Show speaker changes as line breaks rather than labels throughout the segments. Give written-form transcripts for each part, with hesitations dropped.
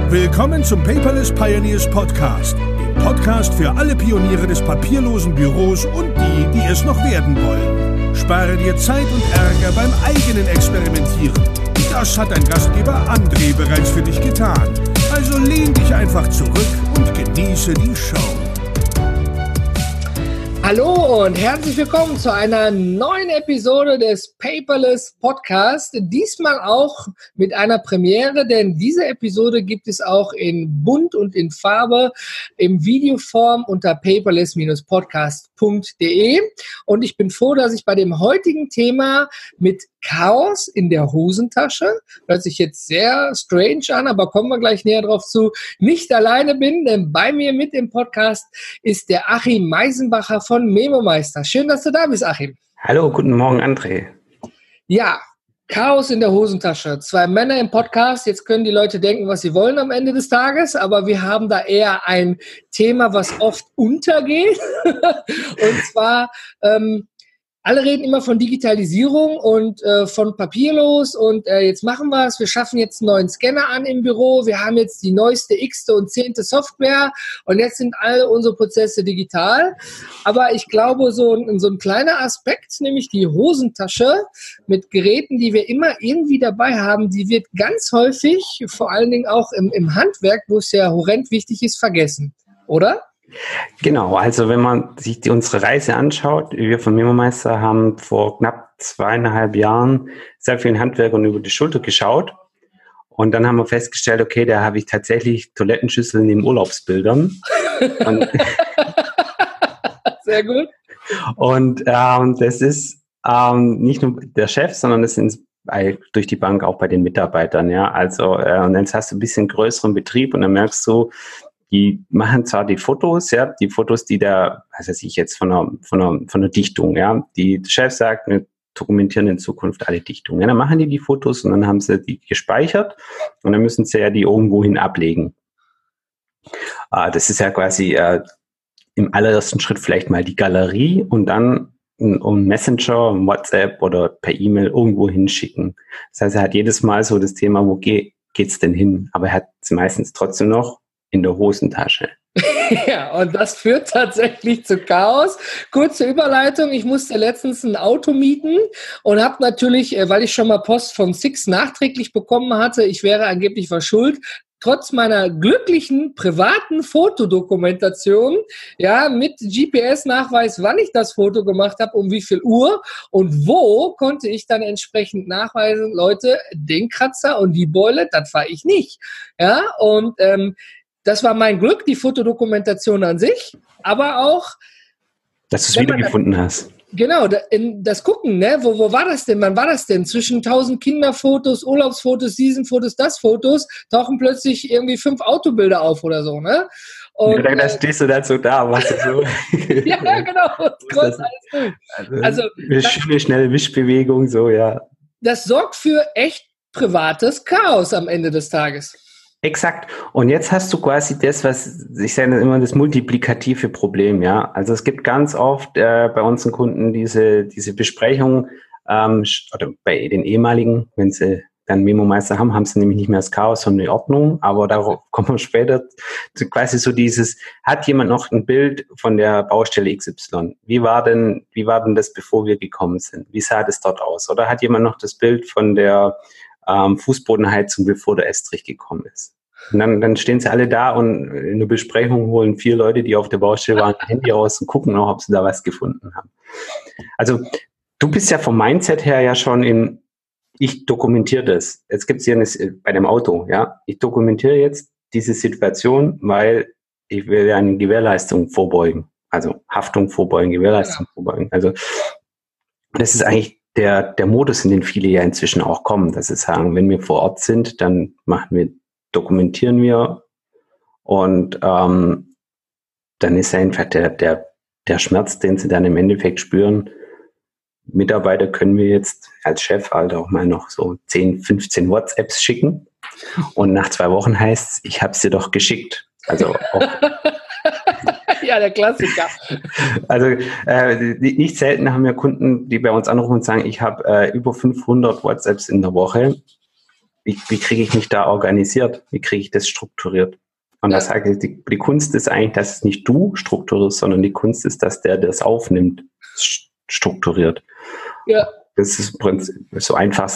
Willkommen zum Paperless Pioneers Podcast, dem Podcast für alle Pioniere des papierlosen Büros und die es noch werden wollen. Spare dir Zeit und Ärger beim eigenen Experimentieren. Das hat dein Gastgeber André bereits für dich getan. Also lehn dich einfach zurück und genieße die Show.
Hallo und herzlich willkommen zu einer neuen Episode des Paperless Podcast. Diesmal auch mit einer Premiere, denn diese Episode gibt es auch in bunt und in Farbe im Videoform unter paperless-podcast.de. Und ich bin froh, dass ich bei dem heutigen Thema mit Chaos in der Hosentasche, hört sich jetzt sehr strange an, aber kommen wir gleich näher drauf zu, nicht alleine bin, denn bei mir mit im Podcast ist der Achim Meisenbacher von Memo-Meister. Schön, dass du da bist, Achim.
Hallo, guten Morgen, André.
Ja, Chaos in der Hosentasche. 2 Männer im Podcast. Jetzt können die Leute denken, was sie wollen am Ende des Tages, aber wir haben da eher ein Thema, was oft untergeht. Und zwar, alle reden immer von Digitalisierung und von papierlos und jetzt machen wir es. Wir schaffen jetzt einen neuen Scanner an im Büro. Wir haben jetzt die neueste, x-te und 10. Software und jetzt sind alle unsere Prozesse digital. Aber ich glaube, so ein kleiner Aspekt, nämlich die Hosentasche mit Geräten, die wir immer irgendwie dabei haben, die wird ganz häufig, vor allen Dingen auch im Handwerk, wo es ja horrend wichtig ist, vergessen. Oder?
Genau, also wenn man sich unsere Reise anschaut, wir von Memo-Meister haben vor knapp 2,5 Jahren sehr vielen Handwerkern über die Schulter geschaut und dann haben wir festgestellt, okay, da habe ich tatsächlich Toilettenschüsseln in Urlaubsbildern.
Sehr gut.
Und das ist nicht nur der Chef, sondern das sind durch die Bank auch bei den Mitarbeitern. Ja, also und jetzt hast du ein bisschen größeren Betrieb und dann merkst du, die machen zwar die Fotos, ja, die Fotos, die da, was weiß ich jetzt von einer Dichtung, ja, der Chef sagt, wir dokumentieren in Zukunft alle Dichtungen. Ja, dann machen die Fotos und dann haben sie die gespeichert und dann müssen sie ja die irgendwohin ablegen. Das ist ja quasi im allerersten Schritt vielleicht mal die Galerie und dann um Messenger, WhatsApp oder per E-Mail irgendwo hinschicken. Das heißt, er hat jedes Mal so das Thema, wo geht's denn hin? Aber er hat es meistens trotzdem noch in der Hosentasche.
Ja, und das führt tatsächlich zu Chaos. Kurze Überleitung, ich musste letztens ein Auto mieten und habe natürlich, weil ich schon mal Post von Six nachträglich bekommen hatte, ich wäre angeblich verschuldet, trotz meiner glücklichen privaten Fotodokumentation, ja, mit GPS-Nachweis, wann ich das Foto gemacht habe, um wie viel Uhr und wo, konnte ich dann entsprechend nachweisen, Leute, den Kratzer und die Beule, das war ich nicht. Ja, und das war mein Glück, die Fotodokumentation an sich, aber auch,
dass du es wiedergefunden hast.
Genau, das Gucken, ne? Wo war das denn? Wann war das denn? Zwischen 1000 Kinderfotos, Urlaubsfotos, Seasonfotos, Fotos, tauchen plötzlich irgendwie 5 Autobilder auf oder so, ne? Und,
ja, da stehst du dann so da, was so.
Ja, genau. Alles durch. Also
schöne, schnelle Wischbewegung, so, ja.
Das sorgt für echt privates Chaos am Ende des Tages.
Exakt. Und jetzt hast du quasi das, was ich sage immer, das multiplikative Problem, ja. Also es gibt ganz oft bei unseren Kunden diese Besprechung oder bei den ehemaligen, wenn sie dann Memo-Meister haben sie nämlich nicht mehr das Chaos, sondern die Ordnung. Aber darauf kommen wir später. Quasi so dieses, hat jemand noch ein Bild von der Baustelle XY? Wie war denn das, bevor wir gekommen sind? Wie sah das dort aus? Oder hat jemand noch das Bild von der Fußbodenheizung, bevor der Estrich gekommen ist? Und dann stehen sie alle da und in der Besprechung holen 4 Leute, die auf der Baustelle waren, ein Handy raus und gucken noch, ob sie da was gefunden haben. Also du bist ja vom Mindset her ja schon ich dokumentiere das. Jetzt gibt es hier bei dem Auto, ja. Ich dokumentiere jetzt diese Situation, weil ich will ja eine Gewährleistung vorbeugen. Also Haftung vorbeugen, Gewährleistung vorbeugen. Also das ist eigentlich der Modus, in den viele ja inzwischen auch kommen, dass sie sagen, wenn wir vor Ort sind, dann dokumentieren wir und dann ist einfach der Schmerz, den sie dann im Endeffekt spüren. Mitarbeiter können wir jetzt als Chef halt auch mal noch so 10, 15 WhatsApps schicken und nach 2 Wochen heißt es, ich habe es dir doch geschickt. Also auch
ja, der Klassiker.
Also nicht selten haben wir Kunden, die bei uns anrufen und sagen, ich habe über 500 WhatsApps in der Woche wie kriege ich mich da organisiert? Wie kriege ich das strukturiert? Und das sage ich, die Kunst ist eigentlich, dass es nicht du strukturierst, sondern die Kunst ist, dass der das aufnimmt, strukturiert.
Ja.
Das ist im Prinzip so einfach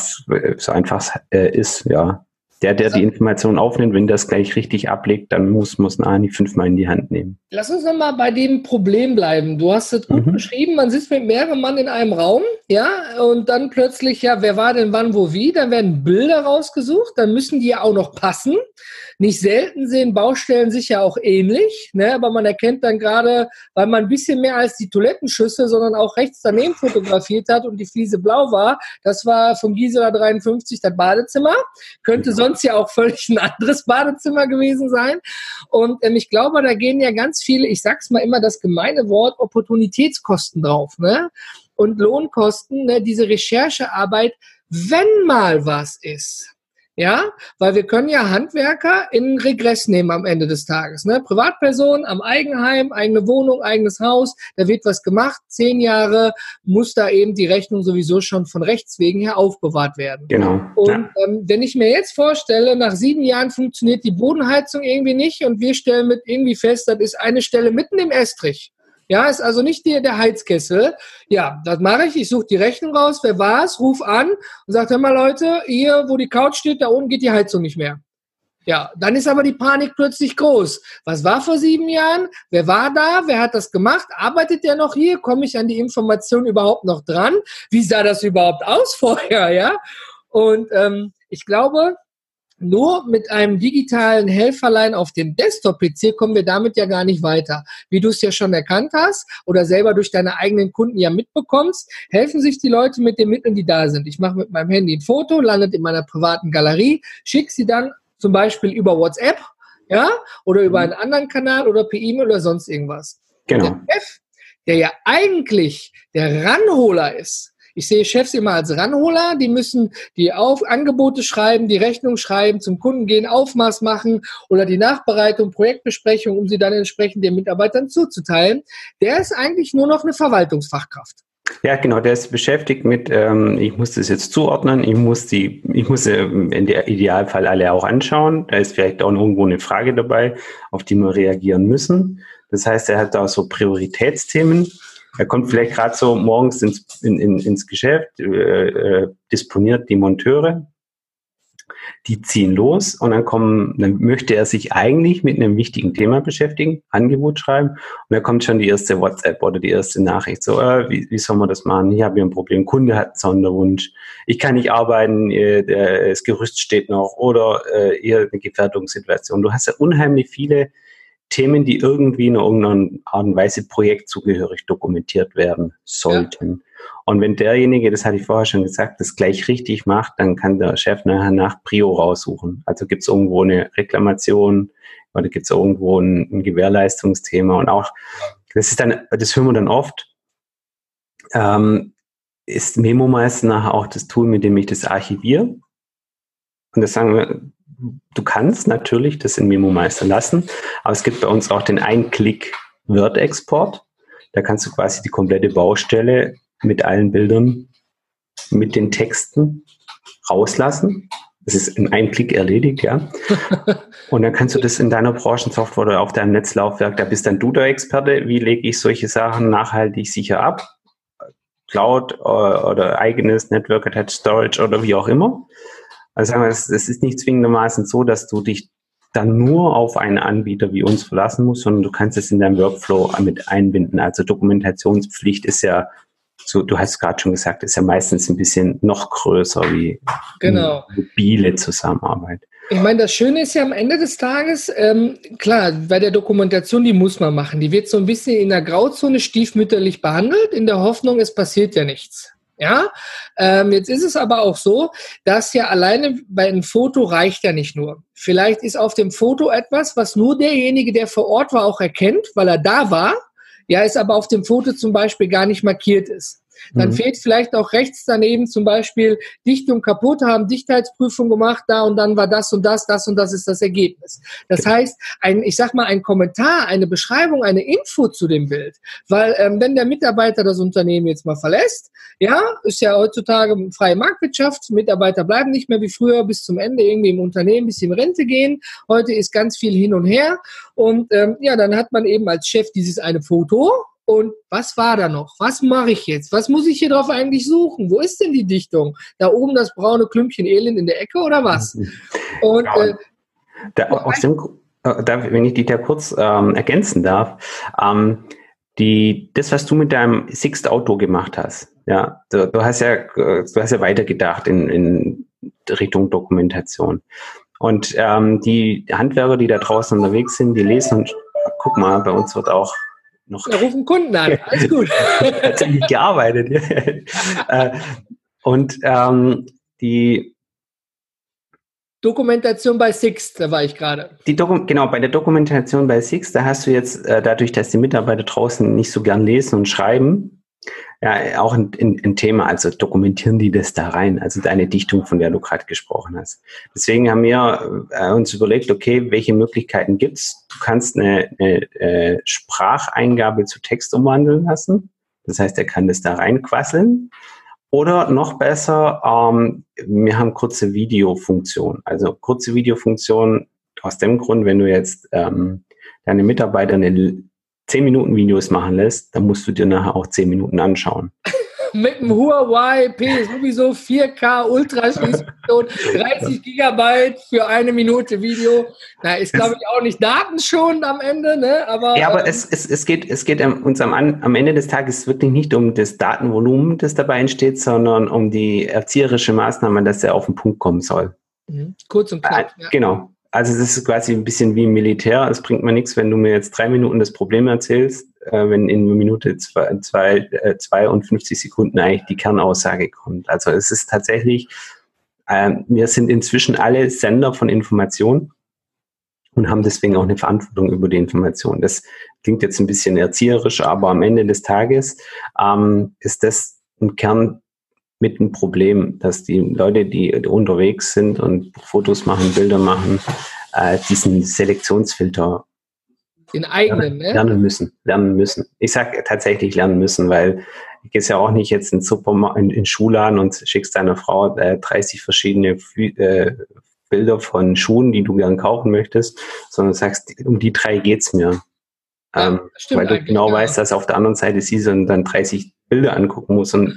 ist, ja. Der die Information aufnimmt, wenn das gleich richtig ablegt, dann muss Ani 5-mal in die Hand nehmen.
Lass uns nochmal bei dem Problem bleiben. Du hast es gut beschrieben, man sitzt mit mehreren Mann in einem Raum, ja, und dann plötzlich, ja, wer war denn wann, wo, wie? Dann werden Bilder rausgesucht, dann müssen die ja auch noch passen. Nicht selten sehen Baustellen sich ja auch ähnlich, ne? Aber man erkennt dann gerade, weil man ein bisschen mehr als die Toilettenschüssel, sondern auch rechts daneben fotografiert hat und die Fliese blau war, das war vom Gisela 53 das Badezimmer, könnte sonst ja auch völlig ein anderes Badezimmer gewesen sein. Und ich glaube, da gehen ja ganz viele, ich sag's mal immer das gemeine Wort, Opportunitätskosten drauf, ne? Und Lohnkosten, ne? Diese Recherchearbeit, wenn mal was ist. Ja, weil wir können ja Handwerker in Regress nehmen am Ende des Tages. Ne? Privatperson am Eigenheim, eigene Wohnung, eigenes Haus, da wird was gemacht. 10 Jahre muss da eben die Rechnung sowieso schon von Rechts wegen her aufbewahrt werden.
Genau.
Und wenn ich mir jetzt vorstelle, nach 7 Jahren funktioniert die Bodenheizung irgendwie nicht und wir stellen mit irgendwie fest, das ist eine Stelle mitten im Estrich. Ja, ist also nicht der Heizkessel. Ja, das mache ich. Ich suche die Rechnung raus. Wer war's? Ruf an und sag, hör mal Leute, hier, wo die Couch steht, da oben geht die Heizung nicht mehr. Ja, dann ist aber die Panik plötzlich groß. Was war vor 7 Jahren? Wer war da? Wer hat das gemacht? Arbeitet der noch hier? Komme ich an die Information überhaupt noch dran? Wie sah das überhaupt aus vorher? Ja, und ich glaube, nur mit einem digitalen Helferlein auf dem Desktop-PC kommen wir damit ja gar nicht weiter. Wie du es ja schon erkannt hast oder selber durch deine eigenen Kunden ja mitbekommst, helfen sich die Leute mit den Mitteln, die da sind. Ich mache mit meinem Handy ein Foto, landet in meiner privaten Galerie, schicke sie dann zum Beispiel über WhatsApp, ja, oder über einen anderen Kanal oder per E-Mail oder sonst irgendwas.
Genau.
Und der Chef, der ja eigentlich der Ranholer ist, ich sehe Chefs immer als Ranholer, die müssen die Angebote schreiben, die Rechnung schreiben, zum Kunden gehen, Aufmaß machen oder die Nachbereitung, Projektbesprechung, um sie dann entsprechend den Mitarbeitern zuzuteilen. Der ist eigentlich nur noch eine Verwaltungsfachkraft.
Ja, genau, der ist beschäftigt mit, ich muss das jetzt zuordnen, ich muss in der Idealfall alle auch anschauen. Da ist vielleicht auch irgendwo eine Frage dabei, auf die wir reagieren müssen. Das heißt, er hat da so Prioritätsthemen. Er kommt vielleicht gerade so morgens ins Geschäft, disponiert die Monteure, die ziehen los und dann möchte er sich eigentlich mit einem wichtigen Thema beschäftigen, Angebot schreiben und da kommt schon die erste WhatsApp oder die erste Nachricht, so, wie soll man das machen? Ich habe hier ein Problem, Kunde hat einen Sonderwunsch, ich kann nicht arbeiten, das Gerüst steht noch oder hier eine Gefährdungssituation. Du hast ja unheimlich viele Themen, die irgendwie in irgendeiner Art und Weise projektzugehörig dokumentiert werden sollten. Ja. Und wenn derjenige, das hatte ich vorher schon gesagt, das gleich richtig macht, dann kann der Chef nachher nach Prio raussuchen. Also gibt es irgendwo eine Reklamation oder gibt es irgendwo ein Gewährleistungsthema und auch, das hören wir dann oft, ist MemoMeister nachher auch das Tool, mit dem ich das archiviere. Und das sagen wir, du kannst natürlich das in MemoMeister lassen, aber es gibt bei uns auch den Ein-Klick-Word-Export. Da kannst du quasi die komplette Baustelle mit allen Bildern, mit den Texten rauslassen. Das ist in einem Klick erledigt, ja. Und dann kannst du das in deiner Branchensoftware oder auf deinem Netzlaufwerk, da bist dann du der Experte, wie lege ich solche Sachen nachhaltig sicher ab? Cloud oder eigenes Network Attached Storage oder wie auch immer. Also sagen wir, es ist nicht zwingendermaßen so, dass du dich dann nur auf einen Anbieter wie uns verlassen musst, sondern du kannst es in deinem Workflow mit einbinden. Also Dokumentationspflicht ist ja, so, du hast es gerade schon gesagt, ist ja meistens ein bisschen noch größer wie mobile Zusammenarbeit.
Ich meine, das Schöne ist ja am Ende des Tages, klar, bei der Dokumentation, die muss man machen. Die wird so ein bisschen in der Grauzone stiefmütterlich behandelt, in der Hoffnung, es passiert ja nichts. Ja, jetzt ist es aber auch so, dass ja alleine bei einem Foto reicht ja nicht nur. Vielleicht ist auf dem Foto etwas, was nur derjenige, der vor Ort war, auch erkennt, weil er da war, ja, es aber auf dem Foto zum Beispiel gar nicht markiert ist. Dann fehlt vielleicht auch rechts daneben zum Beispiel Dichtung kaputt, haben Dichtheitsprüfung gemacht, da und dann war das und das ist das Ergebnis. Das heißt, ein Kommentar, eine Beschreibung, eine Info zu dem Bild. Weil wenn der Mitarbeiter das Unternehmen jetzt mal verlässt, ja, ist ja heutzutage freie Marktwirtschaft, Mitarbeiter bleiben nicht mehr wie früher bis zum Ende irgendwie im Unternehmen, bis sie in Rente gehen. Heute ist ganz viel hin und her und dann hat man eben als Chef dieses eine Foto. Und was war da noch? Was mache ich jetzt? Was muss ich hier drauf eigentlich suchen? Wo ist denn die Dichtung? Da oben das braune Klümpchen Elend in der Ecke oder was? Und
wenn ich dich da kurz ergänzen darf, das, was du mit deinem Sixt Auto gemacht hast, ja, du hast ja weitergedacht in Richtung Dokumentation. Und die Handwerker, die da draußen unterwegs sind, die lesen und guck mal, bei uns wird auch noch.
Wir rufen Kunden an, alles gut.
Tatsächlich gearbeitet. Und die
Dokumentation bei Sixt, da war ich gerade.
Genau, bei der Dokumentation bei Sixt, da hast du jetzt, dadurch, dass die Mitarbeiter draußen nicht so gern lesen und schreiben, ja, auch ein Thema, also dokumentieren die das da rein, also deine Dichtung, von der du gerade gesprochen hast. Deswegen haben wir uns überlegt, okay, welche Möglichkeiten gibt's? Du kannst eine Spracheingabe zu Text umwandeln lassen. Das heißt, er kann das da reinquasseln. Oder noch besser, wir haben kurze Videofunktion. Also kurze Videofunktion aus dem Grund, wenn du jetzt deine Mitarbeiter eine 10-Minuten-Videos machen lässt, dann musst du dir nachher auch 10 Minuten anschauen.
Mit dem Huawei P sowieso 4K Ultraschallfunktion, 30 Gigabyte für 1 Minute Video. Na, ist glaube ich auch nicht datenschonend am Ende, ne? Aber
es geht uns am Ende des Tages wirklich nicht um das Datenvolumen, das dabei entsteht, sondern um die erzieherische Maßnahme, dass er auf den Punkt kommen soll.
Kurz und knapp. Ja.
Genau. Also das ist quasi ein bisschen wie im Militär. Es bringt mir nichts, wenn du mir jetzt 3 Minuten das Problem erzählst, wenn in Minute 52 Sekunden eigentlich die Kernaussage kommt. Also es ist tatsächlich, wir sind inzwischen alle Sender von Informationen und haben deswegen auch eine Verantwortung über die Information. Das klingt jetzt ein bisschen erzieherisch, aber am Ende des Tages ist das ein Kern mit einem Problem, dass die Leute, die unterwegs sind und Fotos machen, Bilder machen, diesen Selektionsfilter
den eigenen,
lernen müssen. Ich sage tatsächlich lernen müssen, weil ich gehe ja auch nicht jetzt in Schuhladen und schickst deiner Frau 30 verschiedene Bilder von Schuhen, die du gern kaufen möchtest, sondern sagst, um die 3 geht's mir. Weil du genau weißt, dass auf der anderen Seite sie dann 30 Bilder angucken muss und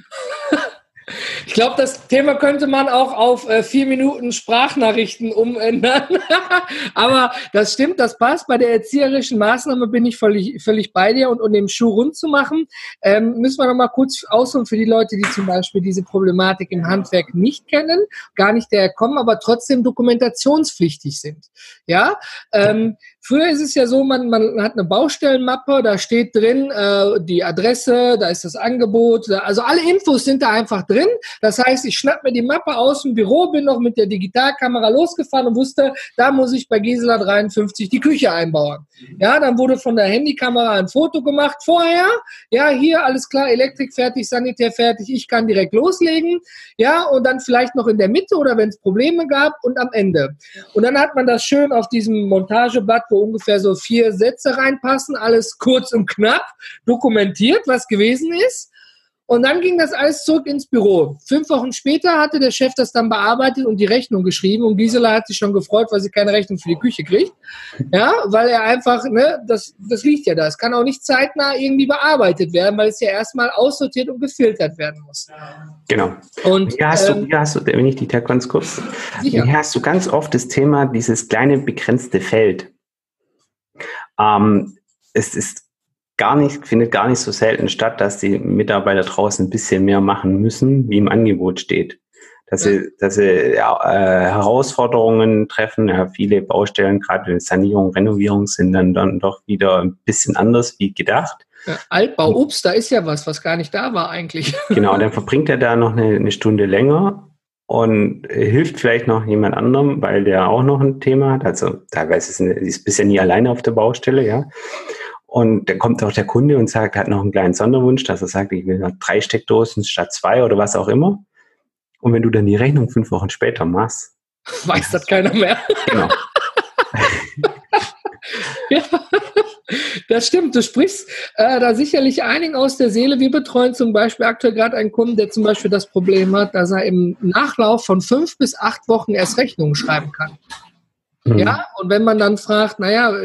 ich glaube, das Thema könnte man auch auf 4 Minuten Sprachnachrichten umändern. Aber das stimmt, das passt. Bei der erzieherischen Maßnahme bin ich völlig bei dir. Und um den Schuh rund zu machen, müssen wir noch mal kurz ausholen für die Leute, die zum Beispiel diese Problematik im Handwerk nicht kennen, gar nicht daher kommen, aber trotzdem dokumentationspflichtig sind. Ja, früher ist es ja so, man hat eine Baustellenmappe, da steht drin die Adresse, da ist das Angebot, also alle Infos sind da einfach drin. Das heißt, ich schnapp mir die Mappe aus dem Büro, bin noch mit der Digitalkamera losgefahren und wusste, da muss ich bei Gisela 53 die Küche einbauen. Ja, dann wurde von der Handykamera ein Foto gemacht vorher. Ja, hier alles klar, Elektrik fertig, Sanitär fertig, ich kann direkt loslegen. Ja, und dann vielleicht noch in der Mitte oder wenn es Probleme gab und am Ende. Und dann hat man das schön auf diesem Montageblatt, wo ungefähr so 4 Sätze reinpassen, alles kurz und knapp dokumentiert, was gewesen ist. Und dann ging das alles zurück ins Büro. 5 Wochen später hatte der Chef das dann bearbeitet und die Rechnung geschrieben. Und Gisela hat sich schon gefreut, weil sie keine Rechnung für die Küche kriegt. Ja, weil er einfach, das liegt ja da. Es kann auch nicht zeitnah irgendwie bearbeitet werden, weil es ja erstmal aussortiert und gefiltert werden muss. Genau. Und hier hast du, wenn ich die ganz kurz,
hier hast du ganz oft das Thema, dieses kleine begrenzte Feld. Es findet gar nicht so selten statt, dass die Mitarbeiter draußen ein bisschen mehr machen müssen, wie im Angebot steht. Dass sie Herausforderungen treffen. Ja, viele Baustellen, gerade Sanierung, Renovierung, sind dann doch wieder ein bisschen anders wie gedacht.
Ja, Altbau, ups, da ist ja was gar nicht da war eigentlich.
Genau, dann verbringt er da noch eine Stunde länger und hilft vielleicht noch jemand anderem, weil der auch noch ein Thema hat. Also teilweise ist bisher nie alleine auf der Baustelle, ja. Und dann kommt auch der Kunde und sagt, hat noch einen kleinen Sonderwunsch, dass er sagt, ich will noch 3 Steckdosen statt 2 oder was auch immer. Und wenn du dann die Rechnung 5 Wochen später machst,
weiß das keiner mehr.
Genau.
Ja, das stimmt. Du sprichst da sicherlich einigen aus der Seele. Wir betreuen zum Beispiel aktuell gerade einen Kunden, der zum Beispiel das Problem hat, dass er im Nachlauf von 5 bis 8 Wochen erst Rechnungen schreiben kann. Mhm. Ja, und wenn man dann fragt,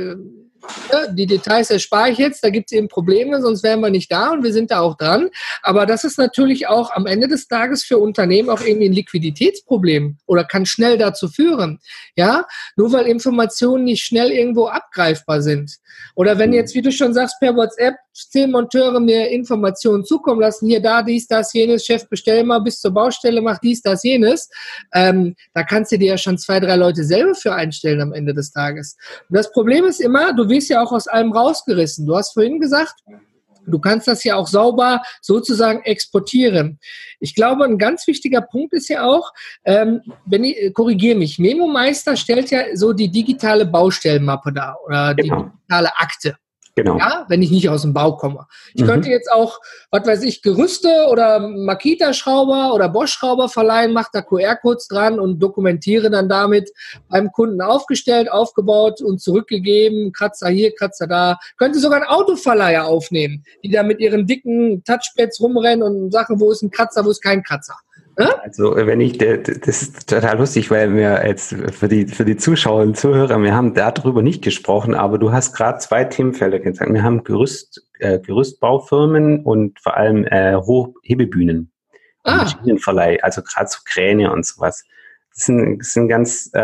die Details erspare ich jetzt, da gibt es eben Probleme, sonst wären wir nicht da und wir sind da auch dran. Aber das ist natürlich auch am Ende des Tages für Unternehmen auch irgendwie ein Liquiditätsproblem oder kann schnell dazu führen. Ja, nur weil Informationen nicht schnell irgendwo abgreifbar sind. Oder wenn jetzt, wie du schon sagst, per WhatsApp 10 Monteure mir Informationen zukommen lassen, hier, da, dies, das, jenes, Chef, bestell mal bis zur Baustelle, mach dies, das, jenes. Da kannst du dir ja schon 2, 3 Leute selber für einstellen am Ende des Tages. Und das Problem ist immer, du wirst ja auch aus allem rausgerissen. Du hast vorhin gesagt, du kannst das ja auch sauber sozusagen exportieren. Ich glaube, ein ganz wichtiger Punkt ist ja auch, korrigiere mich, MemoMeister stellt ja so die digitale Baustellenmappe dar oder die digitale Akte.
Genau.
Ja, wenn ich nicht aus dem Bau komme. Ich könnte jetzt auch, was weiß ich, Gerüste oder Makita-Schrauber oder Bosch-Schrauber verleihen, mache da QR-Codes dran und dokumentiere dann damit beim Kunden aufgestellt, aufgebaut und zurückgegeben, Kratzer hier, Kratzer da. Könnte sogar ein Autoverleiher aufnehmen, die da mit ihren dicken Touchpads rumrennen und sagen, wo ist ein Kratzer, wo ist kein Kratzer.
Also das ist total lustig, weil wir jetzt für die Zuschauer und Zuhörer, wir haben darüber nicht gesprochen, aber du hast gerade 2 Themenfelder gesagt. Wir haben Gerüstbaufirmen und vor allem Hebebühnen, Maschinenverleih, also gerade so Kräne und sowas. Das sind ganz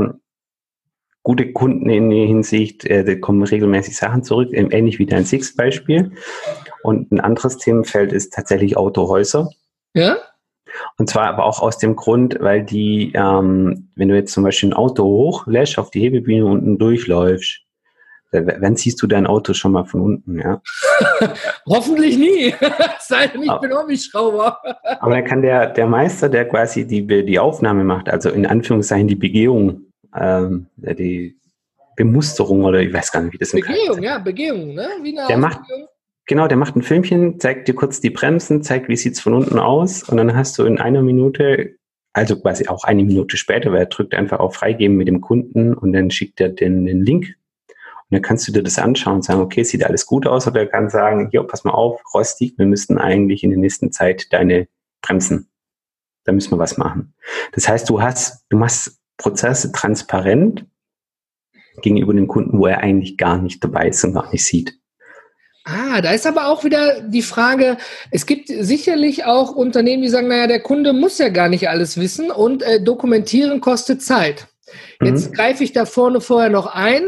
gute Kunden in der Hinsicht, da kommen regelmäßig Sachen zurück, ähnlich wie dein Six-Beispiel. Und ein anderes Themenfeld ist tatsächlich Autohäuser.
Ja.
Und zwar aber auch aus dem Grund, weil die, wenn du jetzt zum Beispiel ein Auto hochlässt, auf die Hebebühne unten durchläufst, wann siehst du dein Auto schon mal von unten, ja?
Hoffentlich nie. Sei denn, ich bin Hobbyschrauber.
Aber dann kann der Meister, der quasi die Aufnahme macht, also in Anführungszeichen die Begehung, die Bemusterung oder ich weiß gar nicht, wie das heißt.
Begehung, ne? Wie eine
Ausbildung. Genau, der macht ein Filmchen, zeigt dir kurz die Bremsen, zeigt, wie sieht's von unten aus und dann hast du in einer Minute, also quasi auch eine Minute später, weil er drückt einfach auf Freigeben mit dem Kunden und dann schickt er den Link und dann kannst du dir das anschauen und sagen, okay, sieht alles gut aus, oder er kann sagen, hier, pass mal auf, rostig, wir müssten eigentlich in der nächsten Zeit deine Bremsen, da müssen wir was machen. Das heißt, du machst Prozesse transparent gegenüber dem Kunden, wo er eigentlich gar nicht dabei ist und gar nicht sieht.
Da ist aber auch wieder die Frage, es gibt sicherlich auch Unternehmen, die sagen, der Kunde muss ja gar nicht alles wissen und dokumentieren kostet Zeit. Jetzt greife ich da vorher noch ein.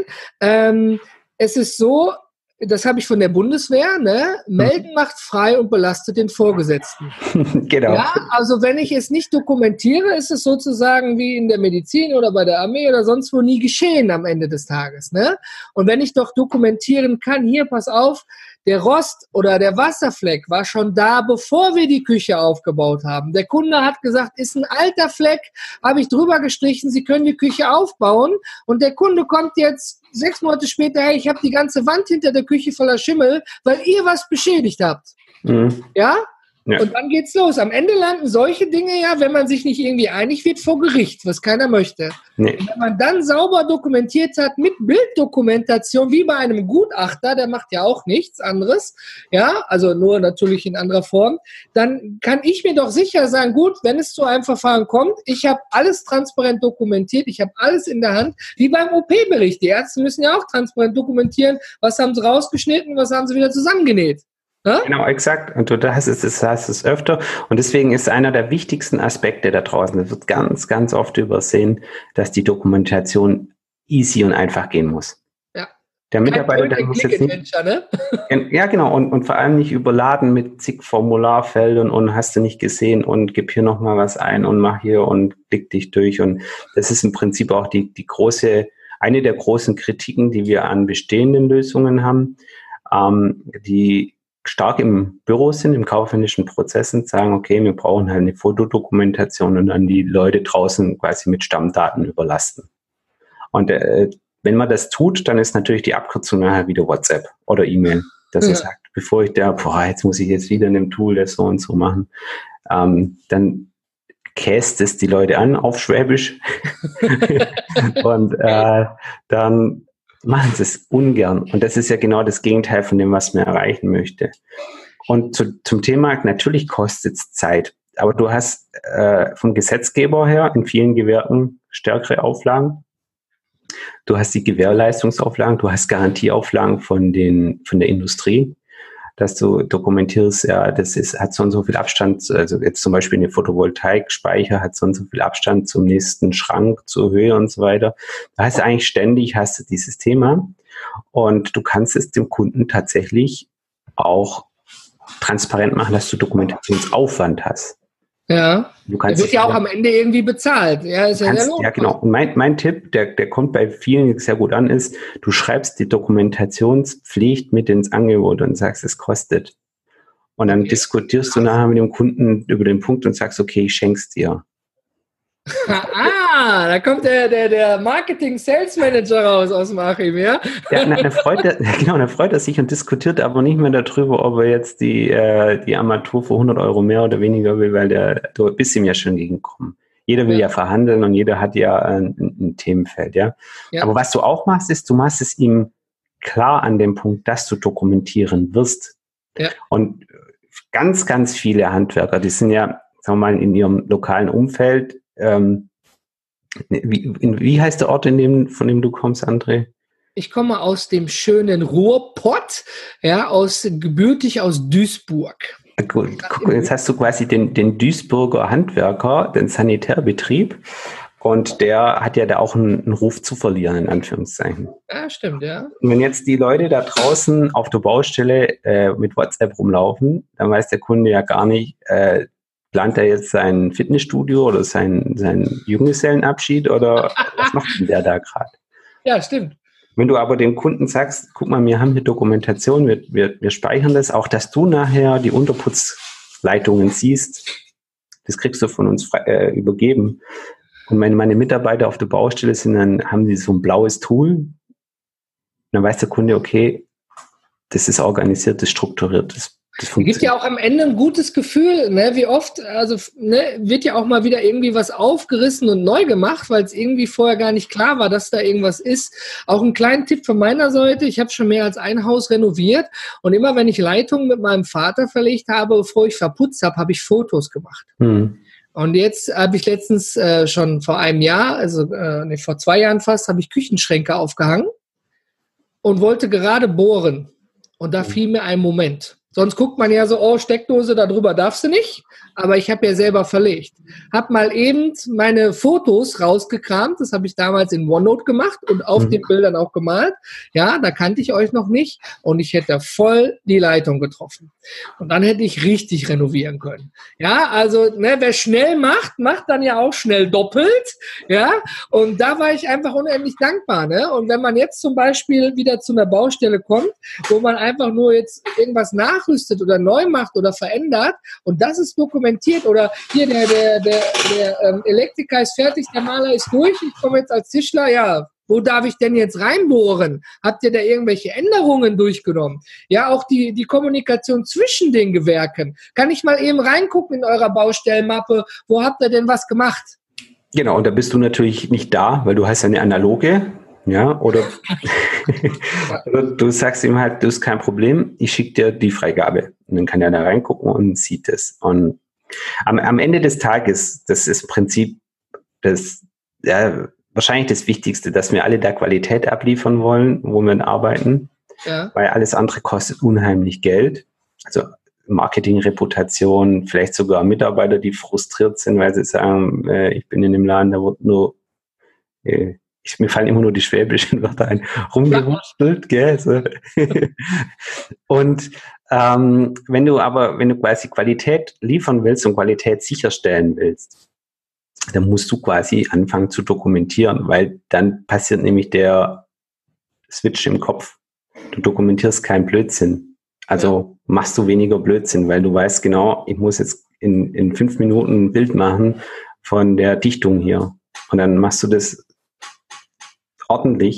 Es ist so, das habe ich von der Bundeswehr, ne? Melden macht frei und belastet den Vorgesetzten.
Genau.
Ja, also wenn ich es nicht dokumentiere, ist es sozusagen wie in der Medizin oder bei der Armee oder sonst wo nie geschehen am Ende des Tages, ne? Und wenn ich doch dokumentieren kann, hier, pass auf, der Rost oder der Wasserfleck war schon da, bevor wir die Küche aufgebaut haben. Der Kunde hat gesagt, ist ein alter Fleck, habe ich drüber gestrichen, Sie können die Küche aufbauen. Und der Kunde kommt jetzt 6 Monate später, hey, ich habe die ganze Wand hinter der Küche voller Schimmel, weil ihr was beschädigt habt. Ja? Ja. Und dann geht's los. Am Ende landen solche Dinge ja, wenn man sich nicht irgendwie einig wird, vor Gericht, was keiner möchte. Nee. Und wenn man dann sauber dokumentiert hat mit Bilddokumentation, wie bei einem Gutachter, der macht ja auch nichts anderes, ja, also nur natürlich in anderer Form, dann kann ich mir doch sicher sagen, gut, wenn es zu einem Verfahren kommt, ich habe alles transparent dokumentiert, ich habe alles in der Hand, wie beim OP-Bericht. Die Ärzte müssen ja auch transparent dokumentieren, was haben sie rausgeschnitten, was haben sie wieder zusammengenäht.
Genau, exakt. Und du hast es öfter. Und deswegen ist einer der wichtigsten Aspekte da draußen, das wird ganz, ganz oft übersehen, dass die Dokumentation easy und einfach gehen muss.
Ja.
Der Mitarbeiter, der muss jetzt nicht... Ne? Ja, genau. Und vor allem nicht überladen mit zig Formularfeldern und hast du nicht gesehen und gib hier nochmal was ein und mach hier und klick dich durch. Und das ist im Prinzip auch eine der großen Kritiken, die wir an bestehenden Lösungen haben, die stark im Büro sind, im kaufmännischen Prozessen, sagen, okay, wir brauchen halt eine Fotodokumentation und dann die Leute draußen quasi mit Stammdaten überlasten. Und wenn man das tut, dann ist natürlich die Abkürzung nachher wieder WhatsApp oder E-Mail, dass er sagt, bevor ich jetzt muss ich jetzt wieder in dem Tool das so und so machen, dann käst es die Leute an auf Schwäbisch und dann machen sie es ungern. Und das ist ja genau das Gegenteil von dem, was man erreichen möchte. Und zum Thema, natürlich kostet es Zeit, aber du hast vom Gesetzgeber her in vielen Gewerken stärkere Auflagen. Du hast die Gewährleistungsauflagen, du hast Garantieauflagen von der Industrie, dass du dokumentierst, ja, hat so und so viel Abstand, also jetzt zum Beispiel eine Photovoltaik-Speicher hat so und so viel Abstand zum nächsten Schrank, zur Höhe und so weiter. Da hast du eigentlich ständig dieses Thema und du kannst es dem Kunden tatsächlich auch transparent machen, dass du Dokumentationsaufwand hast.
Ja, der wird ja auch am Ende irgendwie bezahlt. Ja, ist ja
genau. Und mein Tipp, der kommt bei vielen sehr gut an, ist, du schreibst die Dokumentationspflicht mit ins Angebot und sagst, es kostet. Und dann diskutierst du nachher mit dem Kunden über den Punkt und sagst, okay, ich schenk's dir.
Da kommt der Marketing-Sales-Manager raus aus dem Achim, ja?
Ja, dann freut er sich und diskutiert aber nicht mehr darüber, ob er jetzt die Armatur für 100 Euro mehr oder weniger will, weil du bist ihm ja schon entgegengekommen. Jeder will ja verhandeln und jeder hat ja ein Themenfeld, ja? Aber was du auch machst, ist, du machst es ihm klar an dem Punkt, dass du dokumentieren wirst. Ja. Und ganz, ganz viele Handwerker, die sind ja, sagen wir mal, in ihrem lokalen Umfeld. Wie heißt der Ort, von dem du kommst, André?
Ich komme aus dem schönen Ruhrpott, ja, gebürtig aus Duisburg.
Gut, guck, jetzt hast du quasi den Duisburger Handwerker, den Sanitärbetrieb, und der hat ja da auch einen Ruf zu verlieren, in Anführungszeichen.
Ja, stimmt, ja.
Und wenn jetzt die Leute da draußen auf der Baustelle mit WhatsApp rumlaufen, dann weiß der Kunde ja gar nicht, plant er jetzt sein Fitnessstudio oder sein Junggesellenabschied oder was macht denn der da gerade?
Ja, stimmt.
Wenn du aber dem Kunden sagst, guck mal, wir haben hier Dokumentation, wir speichern das, auch dass du nachher die Unterputzleitungen siehst, das kriegst du von uns übergeben. Und wenn meine Mitarbeiter auf der Baustelle sind, dann haben die so ein blaues Tool. Dann weiß der Kunde, okay, das ist organisiert, das ist strukturiert, das
gibt ja auch am Ende ein gutes Gefühl, ne? Wie oft, wird ja auch mal wieder irgendwie was aufgerissen und neu gemacht, weil es irgendwie vorher gar nicht klar war, dass da irgendwas ist. Auch ein kleiner Tipp von meiner Seite, ich habe schon mehr als ein Haus renoviert und immer wenn ich Leitungen mit meinem Vater verlegt habe, bevor ich verputzt habe ich Fotos gemacht. Und jetzt habe ich letztens schon vor einem Jahr, vor 2 Jahren fast, habe ich Küchenschränke aufgehangen und wollte gerade bohren. Und da fiel mir ein Moment. Sonst guckt man ja so, oh, Steckdose, da drüber darfst du nicht. Aber ich habe ja selber verlegt. Hab mal eben meine Fotos rausgekramt. Das habe ich damals in OneNote gemacht und auf den Bildern auch gemalt. Ja, da kannte ich euch noch nicht. Und ich hätte voll die Leitung getroffen. Und dann hätte ich richtig renovieren können. Ja, also, wer schnell macht dann ja auch schnell doppelt. Ja, und da war ich einfach unendlich dankbar. Ne? Und wenn man jetzt zum Beispiel wieder zu einer Baustelle kommt, wo man einfach nur jetzt irgendwas nachrüstet oder neu macht oder verändert und das ist dokumentiert oder hier der Elektriker ist fertig, der Maler ist durch, ich komme jetzt als Tischler, ja, wo darf ich denn jetzt reinbohren? Habt ihr da irgendwelche Änderungen durchgenommen? Ja, auch die Kommunikation zwischen den Gewerken. Kann ich mal eben reingucken in eurer Baustellenmappe, wo habt ihr denn was gemacht?
Genau, und da bist du natürlich nicht da, weil du hast ja eine analoge. Ja, oder du sagst ihm halt, du hast kein Problem, ich schicke dir die Freigabe. Und dann kann er da reingucken und sieht es. Und am Ende des Tages, das ist im Prinzip wahrscheinlich das Wichtigste, dass wir alle da Qualität abliefern wollen, wo wir arbeiten, weil alles andere kostet unheimlich Geld. Also Marketing, Reputation, vielleicht sogar Mitarbeiter, die frustriert sind, weil sie sagen, ich bin in dem Laden, da wird nur mir fallen immer nur die schwäbischen Wörter ein, rumgewurstelt, gell? So. Und wenn du quasi Qualität liefern willst und Qualität sicherstellen willst, dann musst du quasi anfangen zu dokumentieren, weil dann passiert nämlich der Switch im Kopf. Du dokumentierst keinen Blödsinn. Also machst du weniger Blödsinn, weil du weißt genau, ich muss jetzt in 5 Minuten ein Bild machen von der Dichtung hier. Und dann machst du das ordentlich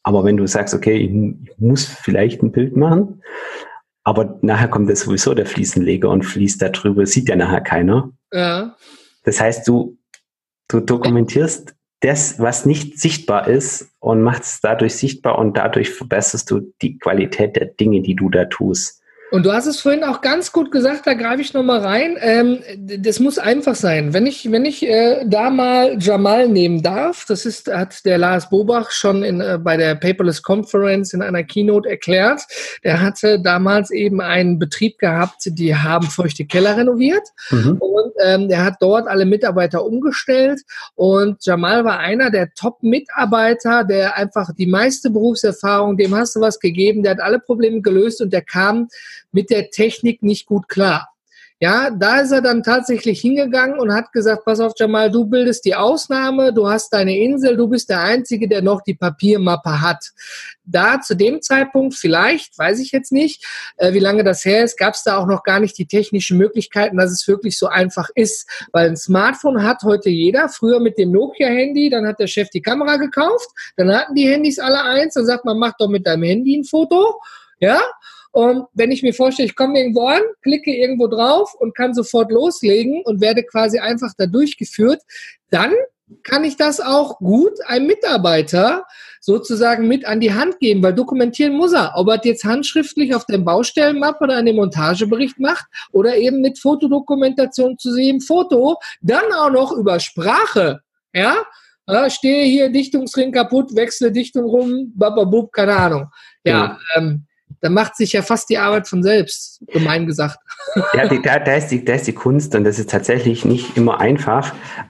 Aber wenn du sagst, okay, ich muss vielleicht ein Bild machen, aber nachher kommt ja sowieso der Fliesenleger und fließt da drüber, sieht ja nachher keiner.
Ja.
Das heißt, du dokumentierst das, was nicht sichtbar ist und machst es dadurch sichtbar und dadurch verbesserst du die Qualität der Dinge, die du da tust.
Und du hast es vorhin auch ganz gut gesagt, da greife ich nochmal rein. Das muss einfach sein. Wenn ich da mal Jamal nehmen darf, hat der Lars Bobach schon bei der Paperless Conference in einer Keynote erklärt. Der hatte damals eben einen Betrieb gehabt, die haben feuchte Keller renoviert. Und der hat dort alle Mitarbeiter umgestellt. Und Jamal war einer der Top-Mitarbeiter, der einfach die meiste Berufserfahrung, dem hast du was gegeben, der hat alle Probleme gelöst und der kam mit der Technik nicht gut klar. Ja, da ist er dann tatsächlich hingegangen und hat gesagt, pass auf Jamal, du bildest die Ausnahme, du hast deine Insel, du bist der Einzige, der noch die Papiermappe hat. Da zu dem Zeitpunkt vielleicht, weiß ich jetzt nicht, wie lange das her ist, gab es da auch noch gar nicht die technischen Möglichkeiten, dass es wirklich so einfach ist. Weil ein Smartphone hat heute jeder, früher mit dem Nokia-Handy, dann hat der Chef die Kamera gekauft, dann hatten die Handys alle eins, dann sagt man, mach doch mit deinem Handy ein Foto, ja. Und wenn ich mir vorstelle, ich komme irgendwo an, klicke irgendwo drauf und kann sofort loslegen und werde quasi einfach da durchgeführt, dann kann ich das auch gut einem Mitarbeiter sozusagen mit an die Hand geben, weil dokumentieren muss er. Ob er das jetzt handschriftlich auf der Baustellenmappe oder an dem Montagebericht macht oder eben mit Fotodokumentation zu sehen, Foto, dann auch noch über Sprache, ja. Stehe hier, Dichtungsring kaputt, wechsle Dichtung rum, bababub, keine Ahnung. Ja, da macht sich ja fast die Arbeit von selbst, gemein gesagt.
Ja, da ist die Kunst und das ist tatsächlich nicht immer einfach,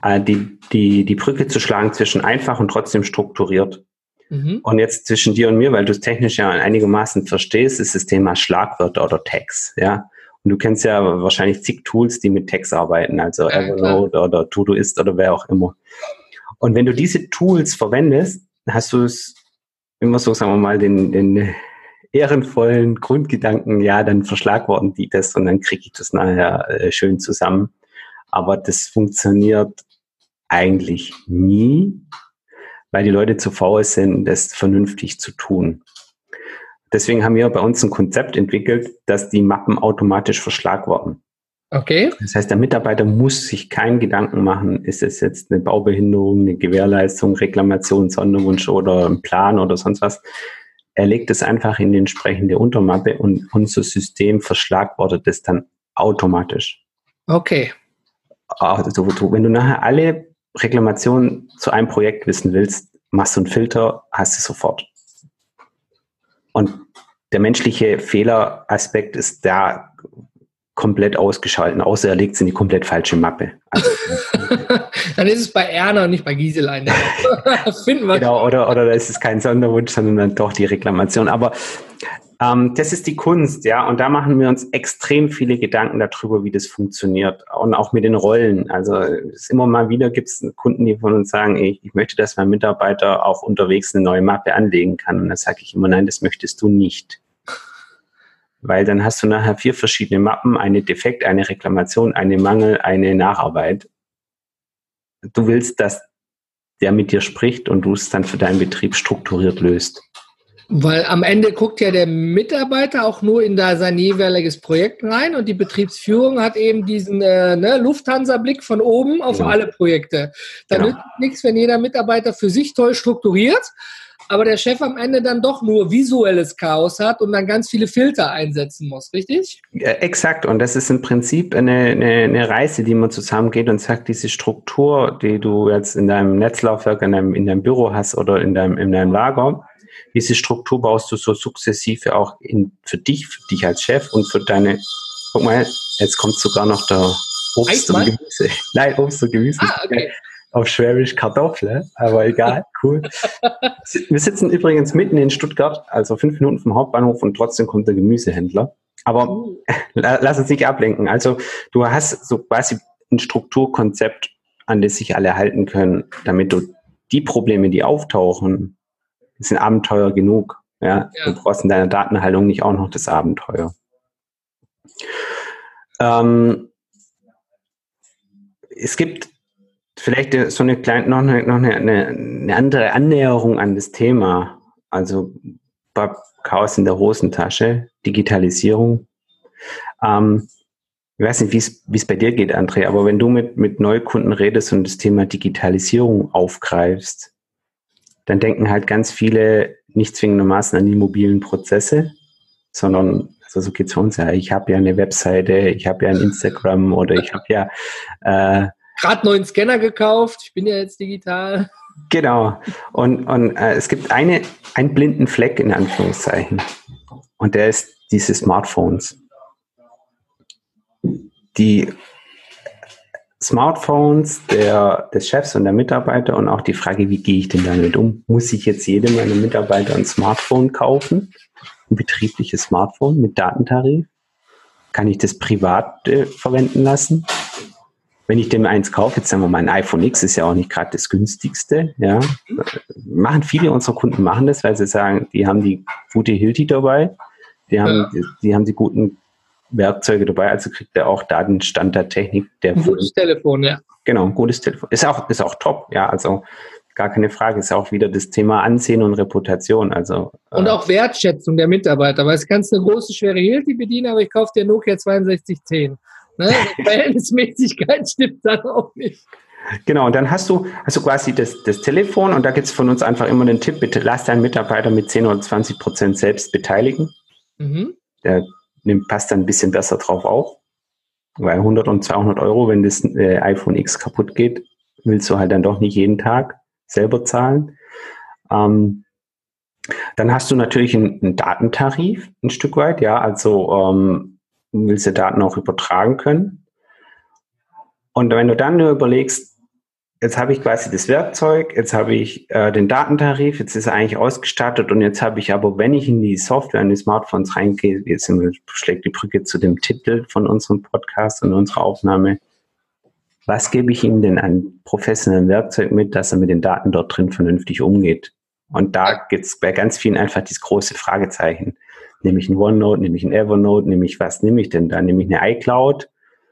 die Brücke zu schlagen zwischen einfach und trotzdem strukturiert. Und jetzt zwischen dir und mir, weil du es technisch ja einigermaßen verstehst, ist das Thema Schlagwörter oder Tags, ja. Und du kennst ja wahrscheinlich zig Tools, die mit Tags arbeiten, also Evernote oder Todoist oder wer auch immer. Und wenn du diese Tools verwendest, hast du es immer so, sagen wir mal, den ehrenvollen Grundgedanken, ja, dann verschlagworten die das und dann kriege ich das nachher schön zusammen. Aber das funktioniert eigentlich nie, weil die Leute zu faul sind, das vernünftig zu tun. Deswegen haben wir bei uns ein Konzept entwickelt, dass die Mappen automatisch verschlagworten.
Okay.
Das heißt, der Mitarbeiter muss sich keinen Gedanken machen, ist es jetzt eine Baubehinderung, eine Gewährleistung, Reklamation, Sonderwunsch oder ein Plan oder sonst was. Er legt es einfach in die entsprechende Untermappe und unser System verschlagwortet es dann automatisch.
Okay.
Also, wenn du nachher alle Reklamationen zu einem Projekt wissen willst, machst du einen Filter, hast du sofort. Und der menschliche Fehleraspekt ist da komplett ausgeschalten, außer er legt es in die komplett falsche Mappe. Also,
dann ist es bei Erna und nicht bei Gisela. Finden wir.
Genau, oder da ist es kein Sonderwunsch, sondern dann doch die Reklamation. Aber das ist die Kunst, ja, und da machen wir uns extrem viele Gedanken darüber, wie das funktioniert und auch mit den Rollen. Also immer mal wieder gibt es Kunden, die von uns sagen, ich möchte, dass mein Mitarbeiter auch unterwegs eine neue Mappe anlegen kann. Und da sage ich immer, nein, das möchtest du nicht. Weil dann hast du nachher 4 verschiedene Mappen, eine Defekt, eine Reklamation, eine Mangel, eine Nacharbeit. Du willst, dass der mit dir spricht und du es dann für deinen Betrieb strukturiert löst.
Weil am Ende guckt ja der Mitarbeiter auch nur in sein jeweiliges Projekt rein und die Betriebsführung hat eben diesen Lufthansa-Blick von oben auf alle Projekte. Da nützt nichts, wenn jeder Mitarbeiter für sich toll strukturiert, aber der Chef am Ende dann doch nur visuelles Chaos hat und dann ganz viele Filter einsetzen muss, richtig?
Ja, exakt. Und das ist im Prinzip eine Reise, die man zusammengeht und sagt, diese Struktur, die du jetzt in deinem Netzlaufwerk, in deinem Büro hast oder in deinem Lager, diese Struktur baust du so sukzessive auch für dich als Chef und für deine, guck mal, jetzt kommt sogar noch der Obst und Gemüse. Nein, Obst und Gemüse.
Okay.
Auf Schwäbisch Kartoffel, aber egal, cool. Wir sitzen übrigens mitten in Stuttgart, also 5 Minuten vom Hauptbahnhof und trotzdem kommt der Gemüsehändler. Aber lass uns nicht ablenken. Also du hast so quasi ein Strukturkonzept, an das sich alle halten können, damit du die Probleme, die auftauchen, das sind Abenteuer genug. Ja? Du brauchst in deiner Datenhaltung nicht auch noch das Abenteuer. Es gibt vielleicht so eine kleine, noch eine andere Annäherung an das Thema. Also bei Chaos in der Hosentasche, Digitalisierung. Ich weiß nicht, wie es bei dir geht, André, aber wenn du mit Neukunden redest und das Thema Digitalisierung aufgreifst, dann denken halt ganz viele nicht zwingendermaßen an die mobilen Prozesse, sondern, also so geht's uns ja, ich habe ja eine Webseite, ich habe ja ein Instagram oder ich habe ja
gerade neuen Scanner gekauft, ich bin ja jetzt digital.
Genau. Und es gibt einen blinden Fleck in Anführungszeichen. Und der ist diese Smartphones. Die Smartphones des Chefs und der Mitarbeiter und auch die Frage, wie gehe ich denn damit um? Muss ich jetzt jedem meiner Mitarbeiter ein Smartphone kaufen? Ein betriebliches Smartphone mit Datentarif? Kann ich das privat verwenden lassen? Wenn ich dem eins kaufe, jetzt sagen wir mal, ein iPhone X ist ja auch nicht gerade das günstigste, ja. Viele unserer Kunden machen das, weil sie sagen, die haben die gute Hilti dabei, die haben die guten Werkzeuge dabei, also kriegt er auch Datenstand der Technik.
Ein gutes Telefon, ja.
Genau, ein gutes Telefon. Ist auch top, ja, also gar keine Frage, ist auch wieder das Thema Ansehen und Reputation, also.
Und auch Wertschätzung der Mitarbeiter, weil du kannst eine große, schwere Hilti bedienen, aber ich kaufe dir Nokia 6210. Ne? Die Verhältnismäßigkeit stimmt dann auch nicht.
Genau, und dann hast du quasi das Telefon und da gibt es von uns einfach immer den Tipp, bitte lass deinen Mitarbeiter mit 10 oder 20% selbst beteiligen. Der passt dann ein bisschen besser drauf auf, weil 100 und 200 Euro, wenn das iPhone X kaputt geht, willst du halt dann doch nicht jeden Tag selber zahlen. Dann hast du natürlich einen Datentarif ein Stück weit, ja, also du willst die Daten auch übertragen können. Und wenn du dann nur überlegst, jetzt habe ich quasi das Werkzeug, jetzt habe ich den Datentarif, jetzt ist er eigentlich ausgestattet und jetzt habe ich aber, wenn ich in die Software, in die Smartphones reingehe, jetzt schlägt die Brücke zu dem Titel von unserem Podcast und unserer Aufnahme, was gebe ich ihm denn an professionellem Werkzeug mit, dass er mit den Daten dort drin vernünftig umgeht? Und da gibt es bei ganz vielen einfach dieses große Fragezeichen. Nehme ich ein OneNote, nehme ich ein Evernote, nehme ich denn da? Nehme ich eine iCloud?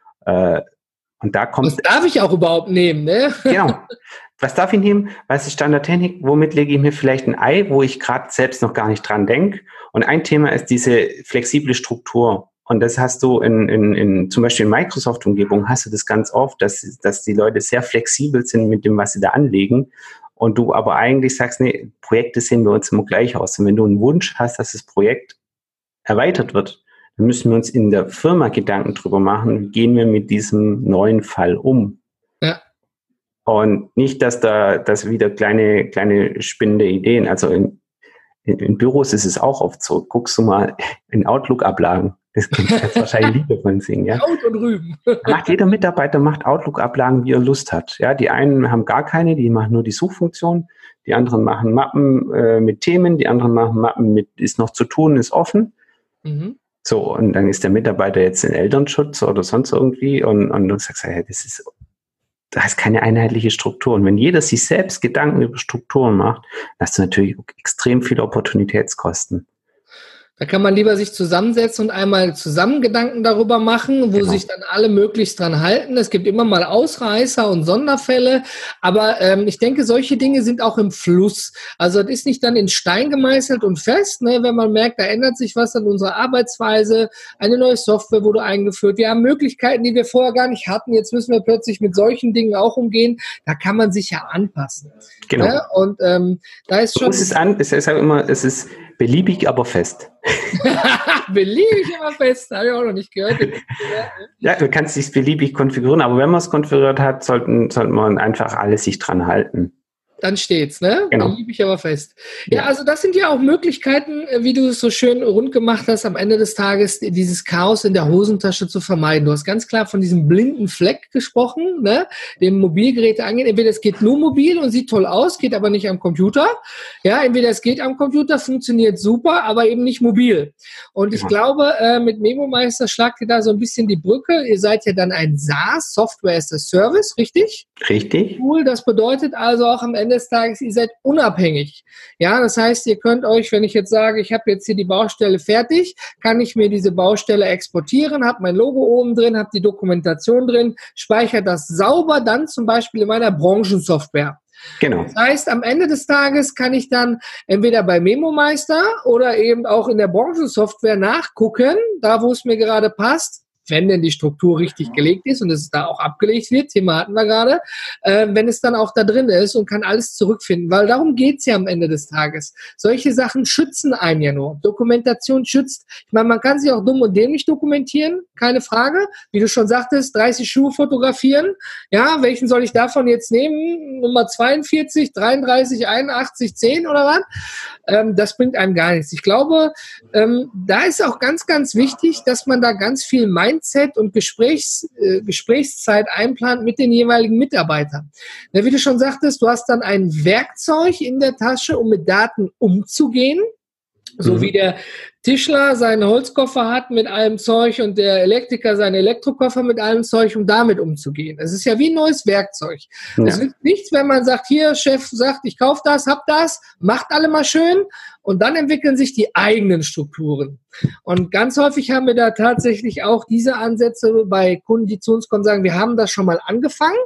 Und da kommt.
Was darf ich auch überhaupt nehmen, ne?
Genau. Was darf ich nehmen? Was ist Standardtechnik? Womit lege ich mir vielleicht ein Ei, wo ich gerade selbst noch gar nicht dran denke? Und ein Thema ist diese flexible Struktur. Und das hast du zum Beispiel in Microsoft-Umgebung hast du das ganz oft, dass die Leute sehr flexibel sind mit dem, was sie da anlegen. Und du aber eigentlich sagst, nee, Projekte sehen wir uns immer gleich aus. Und wenn du einen Wunsch hast, dass das Projekt erweitert wird, dann müssen wir uns in der Firma Gedanken drüber machen, wie gehen wir mit diesem neuen Fall um.
Ja.
Und nicht, dass wieder kleine spinnende Ideen, also in Büros ist es auch oft so, guckst du mal in Outlook-Ablagen, das kannst du jetzt wahrscheinlich lieber von singen, ja.
Kraut und Rüben.
Jeder Mitarbeiter macht Outlook-Ablagen, wie er Lust hat. Ja, die einen haben gar keine, die machen nur die Suchfunktion, die anderen machen Mappen mit Themen, die anderen machen Mappen mit ist noch zu tun, ist offen. So, und dann ist der Mitarbeiter jetzt in Elternschutz oder sonst irgendwie und du sagst, ja, da ist keine einheitliche Struktur. Und wenn jeder sich selbst Gedanken über Strukturen macht, hast du natürlich extrem viele Opportunitätskosten.
Da kann man lieber sich zusammensetzen und einmal zusammen Gedanken darüber machen, wo sich dann alle möglichst dran halten. Es gibt immer mal Ausreißer und Sonderfälle, aber ich denke, solche Dinge sind auch im Fluss. Also das ist nicht dann in Stein gemeißelt und fest, ne? Wenn man merkt, da ändert sich was an unserer Arbeitsweise, eine neue Software wurde eingeführt, wir haben Möglichkeiten, die wir vorher gar nicht hatten, jetzt müssen wir plötzlich mit solchen Dingen auch umgehen, da kann man sich ja anpassen.
Genau.
Ne? Und da ist schon...
Es ist beliebig, aber fest.
Beliebig, aber fest, habe ich auch noch nicht gehört.
Ja, du kannst dich beliebig konfigurieren, aber wenn man es konfiguriert hat, sollte man einfach alle sich dran halten.
Dann steht's, ne?
Genau.
Beliebig, aber fest. Ja, also das sind ja auch Möglichkeiten, wie du es so schön rund gemacht hast, am Ende des Tages dieses Chaos in der Hosentasche zu vermeiden. Du hast ganz klar von diesem blinden Fleck gesprochen, ne? Dem Mobilgeräte angehen. Entweder es geht nur mobil und sieht toll aus, geht aber nicht am Computer. Ja, entweder es geht am Computer, funktioniert super, aber eben nicht mobil. Und ich glaube, mit MemoMeister schlagt ihr da so ein bisschen die Brücke. Ihr seid ja dann ein SaaS, Software as a Service, richtig?
Richtig.
Cool, das bedeutet also auch am Ende des Tages, ihr seid unabhängig. Ja, das heißt, ihr könnt euch, wenn ich jetzt sage, ich habe jetzt hier die Baustelle fertig, kann ich mir diese Baustelle exportieren, habe mein Logo oben drin, habe die Dokumentation drin, speichere das sauber dann zum Beispiel in meiner Branchensoftware.
Genau.
Das heißt, am Ende des Tages kann ich dann entweder bei MemoMeister oder eben auch in der Branchensoftware nachgucken, da wo es mir gerade passt, wenn denn die Struktur richtig gelegt ist und es da auch abgelegt wird, Thema hatten wir gerade, wenn es dann auch da drin ist und kann alles zurückfinden, weil darum geht's ja am Ende des Tages. Solche Sachen schützen einen ja nur. Dokumentation schützt. Ich meine, man kann sich auch dumm und dämlich dokumentieren, keine Frage. Wie du schon sagtest, 30 Schuhe fotografieren. Ja, welchen soll ich davon jetzt nehmen? Nummer 42, 33, 81, 10 oder was? Das bringt einem gar nichts. Ich glaube, da ist auch ganz, ganz wichtig, dass man da ganz viel Mindset und Gesprächszeit einplant mit den jeweiligen Mitarbeitern. Ja, wie du schon sagtest, du hast dann ein Werkzeug in der Tasche, um mit Daten umzugehen. So wie der Tischler seinen Holzkoffer hat mit allem Zeug und der Elektriker seinen Elektrokoffer mit allem Zeug, um damit umzugehen. Es ist ja wie ein neues Werkzeug. Es ist nichts, wenn man sagt, hier, Chef sagt, ich kaufe das, hab das, macht alle mal schön und dann entwickeln sich die eigenen Strukturen. Und ganz häufig haben wir da tatsächlich auch diese Ansätze bei Kunden, die zu uns kommen, sagen, wir haben das schon mal angefangen,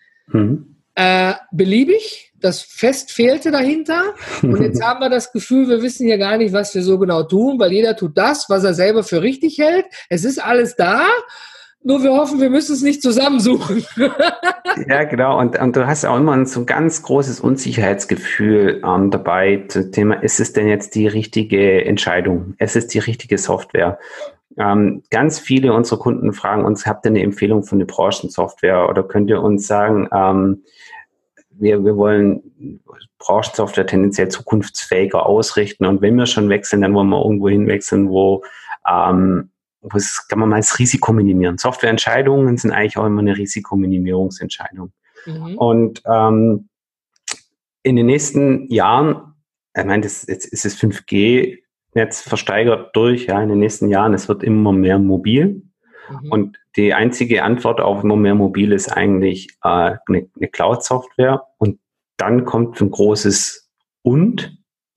beliebig, das Fest fehlte dahinter und jetzt haben wir das Gefühl, wir wissen ja gar nicht, was wir so genau tun, weil jeder tut das, was er selber für richtig hält. Es ist alles da, nur wir hoffen, wir müssen es nicht zusammensuchen.
Ja, genau. Und du hast auch immer so ein ganz großes Unsicherheitsgefühl dabei zum Thema, ist es denn jetzt die richtige Entscheidung? Ist es die richtige Software? Ganz viele unserer Kunden fragen uns, habt ihr eine Empfehlung für eine Branchensoftware oder könnt ihr uns sagen, wir wollen Branchensoftware tendenziell zukunftsfähiger ausrichten und wenn wir schon wechseln, dann wollen wir irgendwo hinwechseln, wo es, kann man mal das Risiko minimieren. Softwareentscheidungen sind eigentlich auch immer eine Risikominimierungsentscheidung. Und in den nächsten Jahren, ich meine, jetzt ist das 5G-Netz versteigert durch, ja, in den nächsten Jahren, es wird immer mehr mobil. Und die einzige Antwort auf immer mehr mobil ist eigentlich eine Cloud-Software. Und dann kommt ein großes Und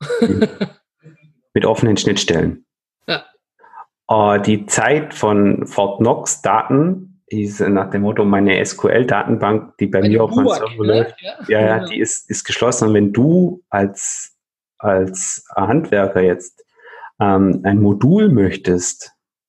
mit offenen Schnittstellen. Ja. Die Zeit von Fort Knox-Daten ist nach dem Motto, meine SQL-Datenbank, die bei mir auf meinem Server läuft, die ist geschlossen. Und wenn du als Handwerker jetzt ein Modul möchtest,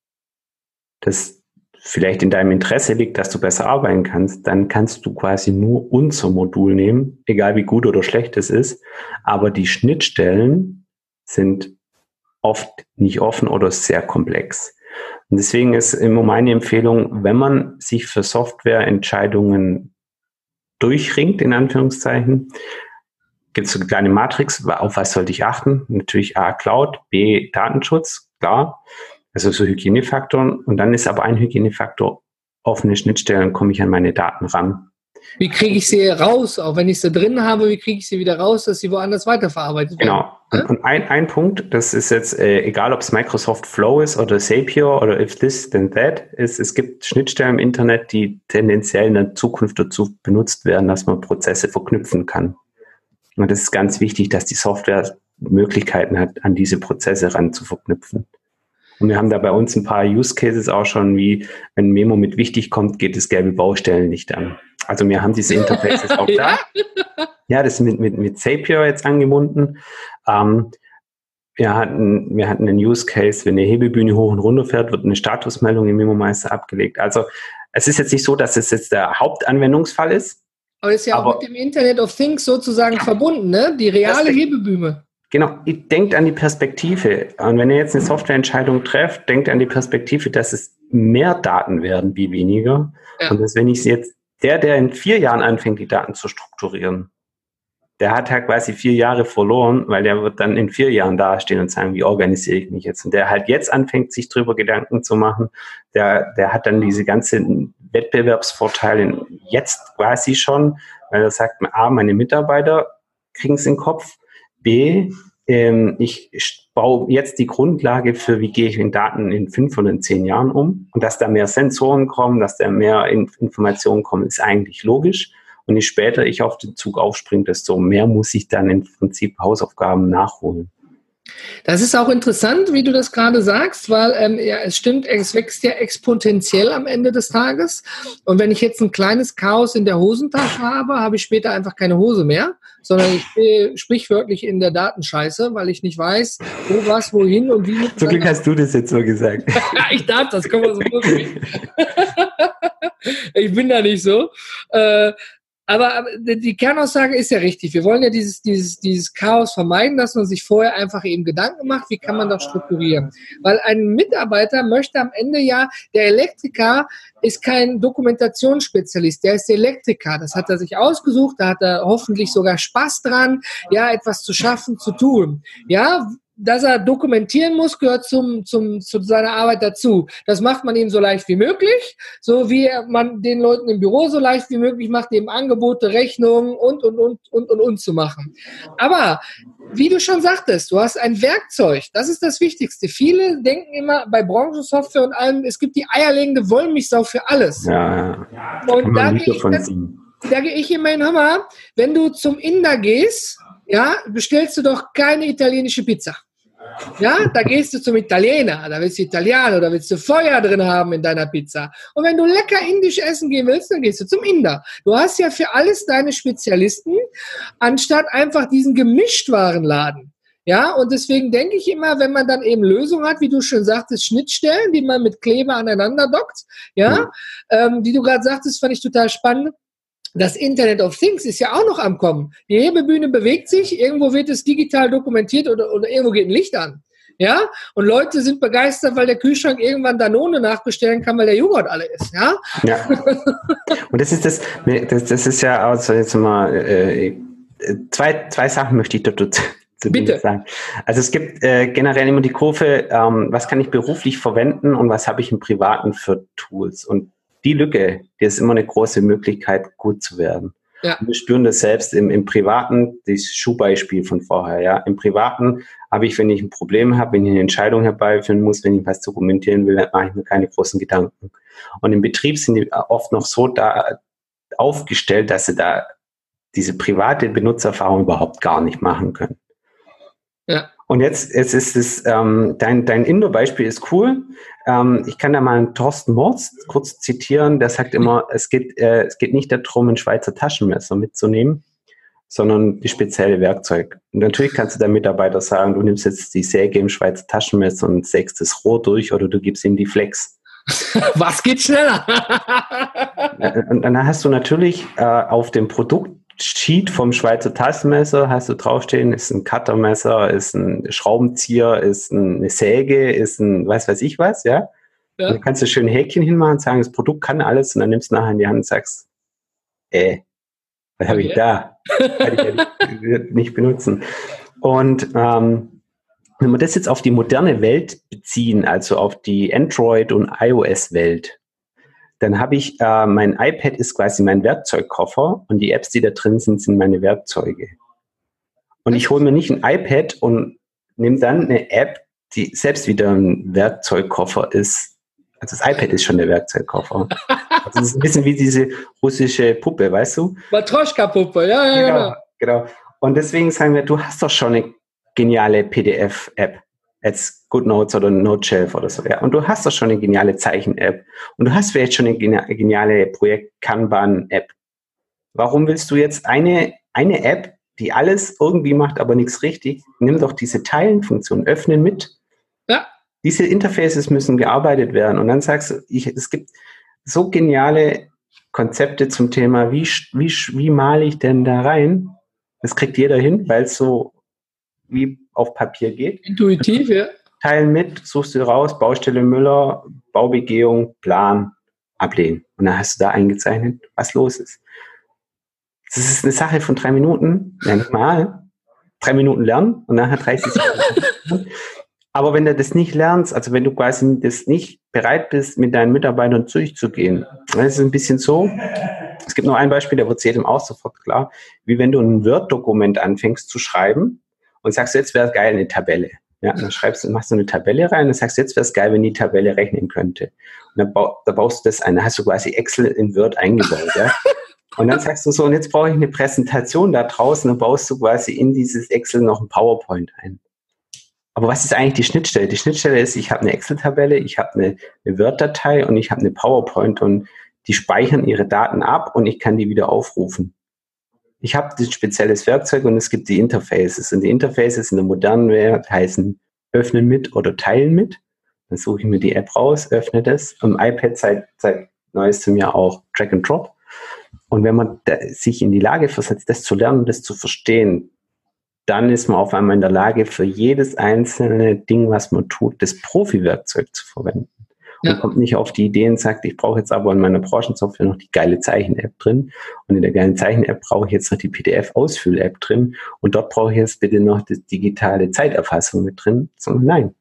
das vielleicht in deinem Interesse liegt, dass du besser arbeiten kannst, dann kannst du quasi nur unser Modul nehmen, egal wie gut oder schlecht es ist. Aber die Schnittstellen sind oft nicht offen oder sehr komplex. Und deswegen ist immer meine Empfehlung, wenn man sich für Softwareentscheidungen durchringt, in Anführungszeichen, gibt es so eine kleine Matrix, auf was sollte ich achten? Natürlich A, Cloud, B, Datenschutz, klar. Also so Hygienefaktoren. Und dann ist aber ein Hygienefaktor, offene Schnittstellen, komme ich an meine Daten ran.
Wie kriege ich sie raus? Auch wenn ich sie drin habe, wie kriege ich sie wieder raus, dass sie woanders weiterverarbeitet werden?
Genau. Und ein Punkt, das ist jetzt, egal ob es Microsoft Flow ist oder Zapier oder if this, then that, es gibt Schnittstellen im Internet, die tendenziell in der Zukunft dazu benutzt werden, dass man Prozesse verknüpfen kann. Und das ist ganz wichtig, dass die Software Möglichkeiten hat, an diese Prozesse ran zu verknüpfen. Und wir haben da bei uns ein paar Use Cases auch schon, wie wenn Memo mit wichtig kommt, geht das gelbe Baustellenlicht an. Also wir haben diese Interfaces auch da. Ja, das ist mit Zapier jetzt angebunden. Wir hatten einen Use Case, wenn eine Hebebühne hoch und runter fährt, wird eine Statusmeldung im MemoMeister abgelegt. Also es ist jetzt nicht so, dass es jetzt der Hauptanwendungsfall ist.
Aber es ist ja auch mit dem Internet of Things sozusagen verbunden, ne? Die reale Hebebühne.
Genau, denkt an die Perspektive. Und wenn ihr jetzt eine Softwareentscheidung trefft, denkt an die Perspektive, dass es mehr Daten werden wie weniger. Ja. Und dass wenn ich jetzt, der in 4 Jahren anfängt, die Daten zu strukturieren, der hat halt quasi 4 Jahre verloren, weil der wird dann in 4 Jahren dastehen und sagen, wie organisiere ich mich jetzt? Und der halt jetzt anfängt, sich drüber Gedanken zu machen, der hat dann diese ganzen Wettbewerbsvorteile jetzt quasi schon, weil er sagt, A, meine Mitarbeiter kriegen es in den Kopf, B, ich baue jetzt die Grundlage für, wie gehe ich mit Daten in 5 oder in 10 Jahren um. Und dass da mehr Sensoren kommen, dass da mehr Informationen kommen, ist eigentlich logisch. Und je später ich auf den Zug aufspringe, desto mehr muss ich dann im Prinzip Hausaufgaben nachholen.
Das ist auch interessant, wie du das gerade sagst, weil ja, es stimmt, es wächst ja exponentiell am Ende des Tages. Und wenn ich jetzt ein kleines Chaos in der Hosentasche habe, habe ich später einfach keine Hose mehr, sondern ich stehe sprichwörtlich in der Datenscheiße, weil ich nicht weiß, wo was, wohin und wie.
Zum Glück hast du das jetzt so gesagt.
Ich darf das, komm mal so lustig. Ich bin da nicht so. Aber die Kernaussage ist ja richtig. Wir wollen ja dieses Chaos vermeiden, dass man sich vorher einfach eben Gedanken macht, wie kann man das strukturieren. Weil ein Mitarbeiter möchte am Ende ja, der Elektriker ist kein Dokumentationsspezialist, der ist der Elektriker. Das hat er sich ausgesucht, da hat er hoffentlich sogar Spaß dran, ja, etwas zu schaffen, zu tun. Ja, dass er dokumentieren muss, gehört zu seiner Arbeit dazu. Das macht man ihm so leicht wie möglich, so wie man den Leuten im Büro so leicht wie möglich macht, eben Angebote, Rechnungen und zu machen. Aber wie du schon sagtest, du hast ein Werkzeug, das ist das Wichtigste. Viele denken immer bei Branchensoftware und allem, es gibt die eierlegende Wollmilchsau für alles.
Ja.
Und da gehe ich immerhin, hör mal, wenn du zum Inder gehst, ja, bestellst du doch keine italienische Pizza. Ja, da gehst du zum Italiener, da willst du Italiano, da willst du Feuer drin haben in deiner Pizza. Und wenn du lecker indisch essen gehen willst, dann gehst du zum Inder. Du hast ja für alles deine Spezialisten, anstatt einfach diesen Gemischtwarenladen. Ja, und deswegen denke ich immer, wenn man dann eben Lösungen hat, wie du schon sagtest, Schnittstellen, die man mit Kleber aneinander dockt, ja, die du gerade sagtest, fand ich total spannend. Das Internet of Things ist ja auch noch am Kommen. Die Hebebühne bewegt sich, irgendwo wird es digital dokumentiert oder irgendwo geht ein Licht an. Ja, und Leute sind begeistert, weil der Kühlschrank irgendwann Danone nachbestellen kann, weil der Joghurt alle ist. Ja.
Und das ist ja, also jetzt mal, zwei Sachen möchte ich dazu sagen. Also es gibt generell immer die Kurve, was kann ich beruflich verwenden und was habe ich im Privaten für Tools? Und die Lücke, die ist immer eine große Möglichkeit, gut zu werden. Ja. Und wir spüren das selbst im Privaten, das Schuhbeispiel von vorher. Ja, im Privaten habe ich, wenn ich ein Problem habe, wenn ich eine Entscheidung herbeiführen muss, wenn ich was dokumentieren will, dann mache ich mir keine großen Gedanken. Und im Betrieb sind die oft noch so da aufgestellt, dass sie da diese private Benutzererfahrung überhaupt gar nicht machen können. Ja. Und jetzt ist es, dein Indoor-Beispiel ist cool. Ich kann da mal einen Thorsten Morz kurz zitieren, der sagt immer, es geht nicht darum, ein Schweizer Taschenmesser mitzunehmen, sondern die spezielle Werkzeug. Und natürlich kannst du deinem Mitarbeiter sagen, du nimmst jetzt die Säge im Schweizer Taschenmesser und sägst das Rohr durch oder du gibst ihm die Flex.
Was geht schneller?
Und dann hast du natürlich auf dem Produktsheet vom Schweizer Taschenmesser hast du draufstehen, ist ein Cuttermesser, ist ein Schraubenzieher, ist eine Säge, ist ein weiß ich was, ja. Und dann kannst du schön Häkchen hinmachen und sagen, das Produkt kann alles und dann nimmst du nachher in die Hand und sagst, was habe ich da? Kann ich ja nicht benutzen. Und wenn wir das jetzt auf die moderne Welt beziehen, also auf die Android- und iOS-Welt, dann habe ich, mein iPad ist quasi mein Werkzeugkoffer und die Apps, die da drin sind, sind meine Werkzeuge. Und ich hole mir nicht ein iPad und nehme dann eine App, die selbst wieder ein Werkzeugkoffer ist. Also das iPad ist schon der Werkzeugkoffer. Also das ist ein bisschen wie diese russische Puppe, weißt du?
Matroschka-Puppe, ja.
Genau. Und deswegen sagen wir, du hast doch schon eine geniale PDF-App, als GoodNotes oder Noteshelf oder so, ja. Und du hast doch schon eine geniale Zeichen-App. Und du hast vielleicht schon eine geniale Projekt-Kanban-App. Warum willst du jetzt eine App, die alles irgendwie macht, aber nichts richtig? Nimm doch diese Teilen-Funktion, öffnen mit. Ja. Diese Interfaces müssen gearbeitet werden. Und dann sagst du, es gibt so geniale Konzepte zum Thema, wie male ich denn da rein? Das kriegt jeder hin, weil es so wie auf Papier geht.
Intuitiv, ja.
Teilen mit, suchst du raus, Baustelle Müller, Baubegehung, Plan, ablehnen. Und dann hast du da eingezeichnet, was los ist. Das ist eine Sache von 3 Minuten, ja nicht mal. 3 Minuten lernen und nachher 30 Sekunden. Aber wenn du das nicht lernst, also wenn du quasi das nicht bereit bist, mit deinen Mitarbeitern durchzugehen, dann ist es ein bisschen so, es gibt noch ein Beispiel, da wird es jedem auch sofort klar, wie wenn du ein Word-Dokument anfängst zu schreiben und sagst, jetzt wäre es geil, eine Tabelle. Ja, dann machst du eine Tabelle rein und sagst, jetzt wäre es geil, wenn die Tabelle rechnen könnte. Und dann baust du das ein, dann hast du quasi Excel in Word eingebaut. Ja? Und dann sagst du so, und jetzt brauche ich eine Präsentation da draußen, dann baust du quasi in dieses Excel noch ein PowerPoint ein. Aber was ist eigentlich die Schnittstelle? Die Schnittstelle ist, ich habe eine Excel-Tabelle, ich habe eine Word-Datei und ich habe eine PowerPoint und die speichern ihre Daten ab und ich kann die wieder aufrufen. Ich habe ein spezielles Werkzeug und es gibt die Interfaces. Und die Interfaces in der modernen Welt heißen Öffnen mit oder Teilen mit. Dann suche ich mir die App raus, öffne das. Am iPad seit neuestem Jahr auch Drag and Drop. Und wenn man sich in die Lage versetzt, das zu lernen, das zu verstehen, dann ist man auf einmal in der Lage, für jedes einzelne Ding, was man tut, das Profi-Werkzeug zu verwenden. Und kommt nicht auf die Idee und sagt, ich brauche jetzt aber in meiner Branchensoftware noch die geile Zeichen-App drin. Und in der geilen Zeichen-App brauche ich jetzt noch die PDF-Ausfüll-App drin. Und dort brauche ich jetzt bitte noch die digitale Zeiterfassung mit drin. Sondern nein.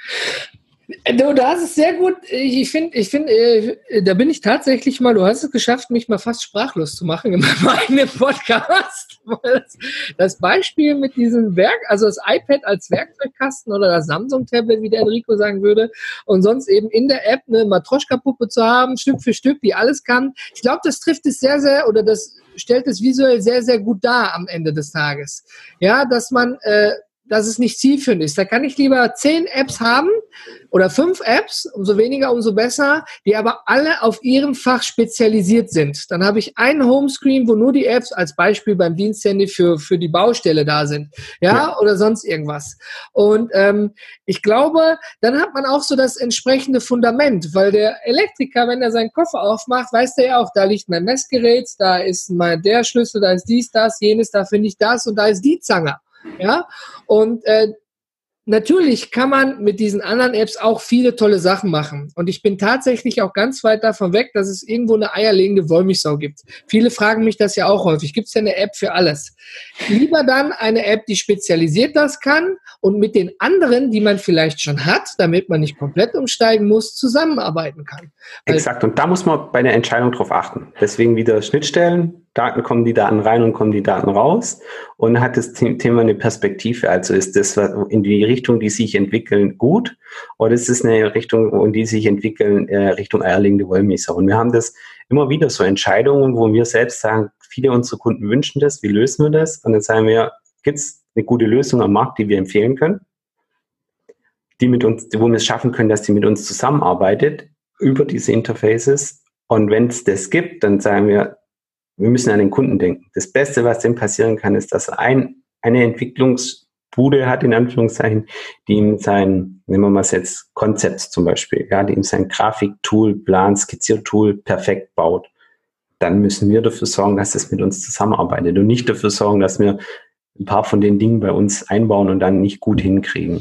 Du hast es sehr gut, ich finde, da bin ich tatsächlich mal, du hast es geschafft, mich mal fast sprachlos zu machen in meinem eigenen Podcast. Das Beispiel mit diesem also das iPad als Werkzeugkasten oder das Samsung-Tablet, wie der Enrico sagen würde, und sonst eben in der App eine Matroschka-Puppe zu haben, Stück für Stück, die alles kann. Ich glaube, das trifft es sehr, sehr, oder das stellt es visuell sehr, sehr gut dar am Ende des Tages. Ja, dass es nicht zielführend ist. Da kann ich lieber 10 Apps haben oder 5 Apps, umso weniger, umso besser, die aber alle auf ihrem Fach spezialisiert sind. Dann habe ich einen Homescreen, wo nur die Apps als Beispiel beim Diensthandy für die Baustelle da sind. Ja, oder sonst irgendwas. Und ich glaube, dann hat man auch so das entsprechende Fundament, weil der Elektriker, wenn er seinen Koffer aufmacht, weiß der ja auch, da liegt mein Messgerät, da ist mal der Schlüssel, da ist dies, das, jenes, da finde ich das und da ist die Zange. Ja, und natürlich kann man mit diesen anderen Apps auch viele tolle Sachen machen. Und ich bin tatsächlich auch ganz weit davon weg, dass es irgendwo eine eierlegende Wollmilchsau gibt. Viele fragen mich das ja auch häufig. Gibt es ja eine App für alles? Lieber dann eine App, die spezialisiert das kann und mit den anderen, die man vielleicht schon hat, damit man nicht komplett umsteigen muss, zusammenarbeiten kann.
Exakt. Und da muss man bei der Entscheidung drauf achten. Deswegen wieder Schnittstellen. Kommen die Daten rein und kommen die Daten raus und hat das Thema eine Perspektive. Also ist das in die Richtung, die sich entwickeln, gut oder ist es eine Richtung, in die sich entwickeln, Richtung eierlegende Wollmilchsau? Und wir haben das immer wieder so Entscheidungen, wo wir selbst sagen, viele unserer Kunden wünschen das, wie lösen wir das? Und dann sagen wir, gibt es eine gute Lösung am Markt, die wir empfehlen können, die mit uns, wo wir es schaffen können, dass die mit uns zusammenarbeitet über diese Interfaces. Und wenn es das gibt, dann sagen wir müssen an den Kunden denken. Das Beste, was dem passieren kann, ist, dass er eine Entwicklungsbude hat, in Anführungszeichen, die ihm nehmen wir mal jetzt Konzept zum Beispiel, ja, die ihm sein Grafiktool, Plan, Skizziertool perfekt baut. Dann müssen wir dafür sorgen, dass es mit uns zusammenarbeitet und nicht dafür sorgen, dass wir ein paar von den Dingen bei uns einbauen und dann nicht gut hinkriegen.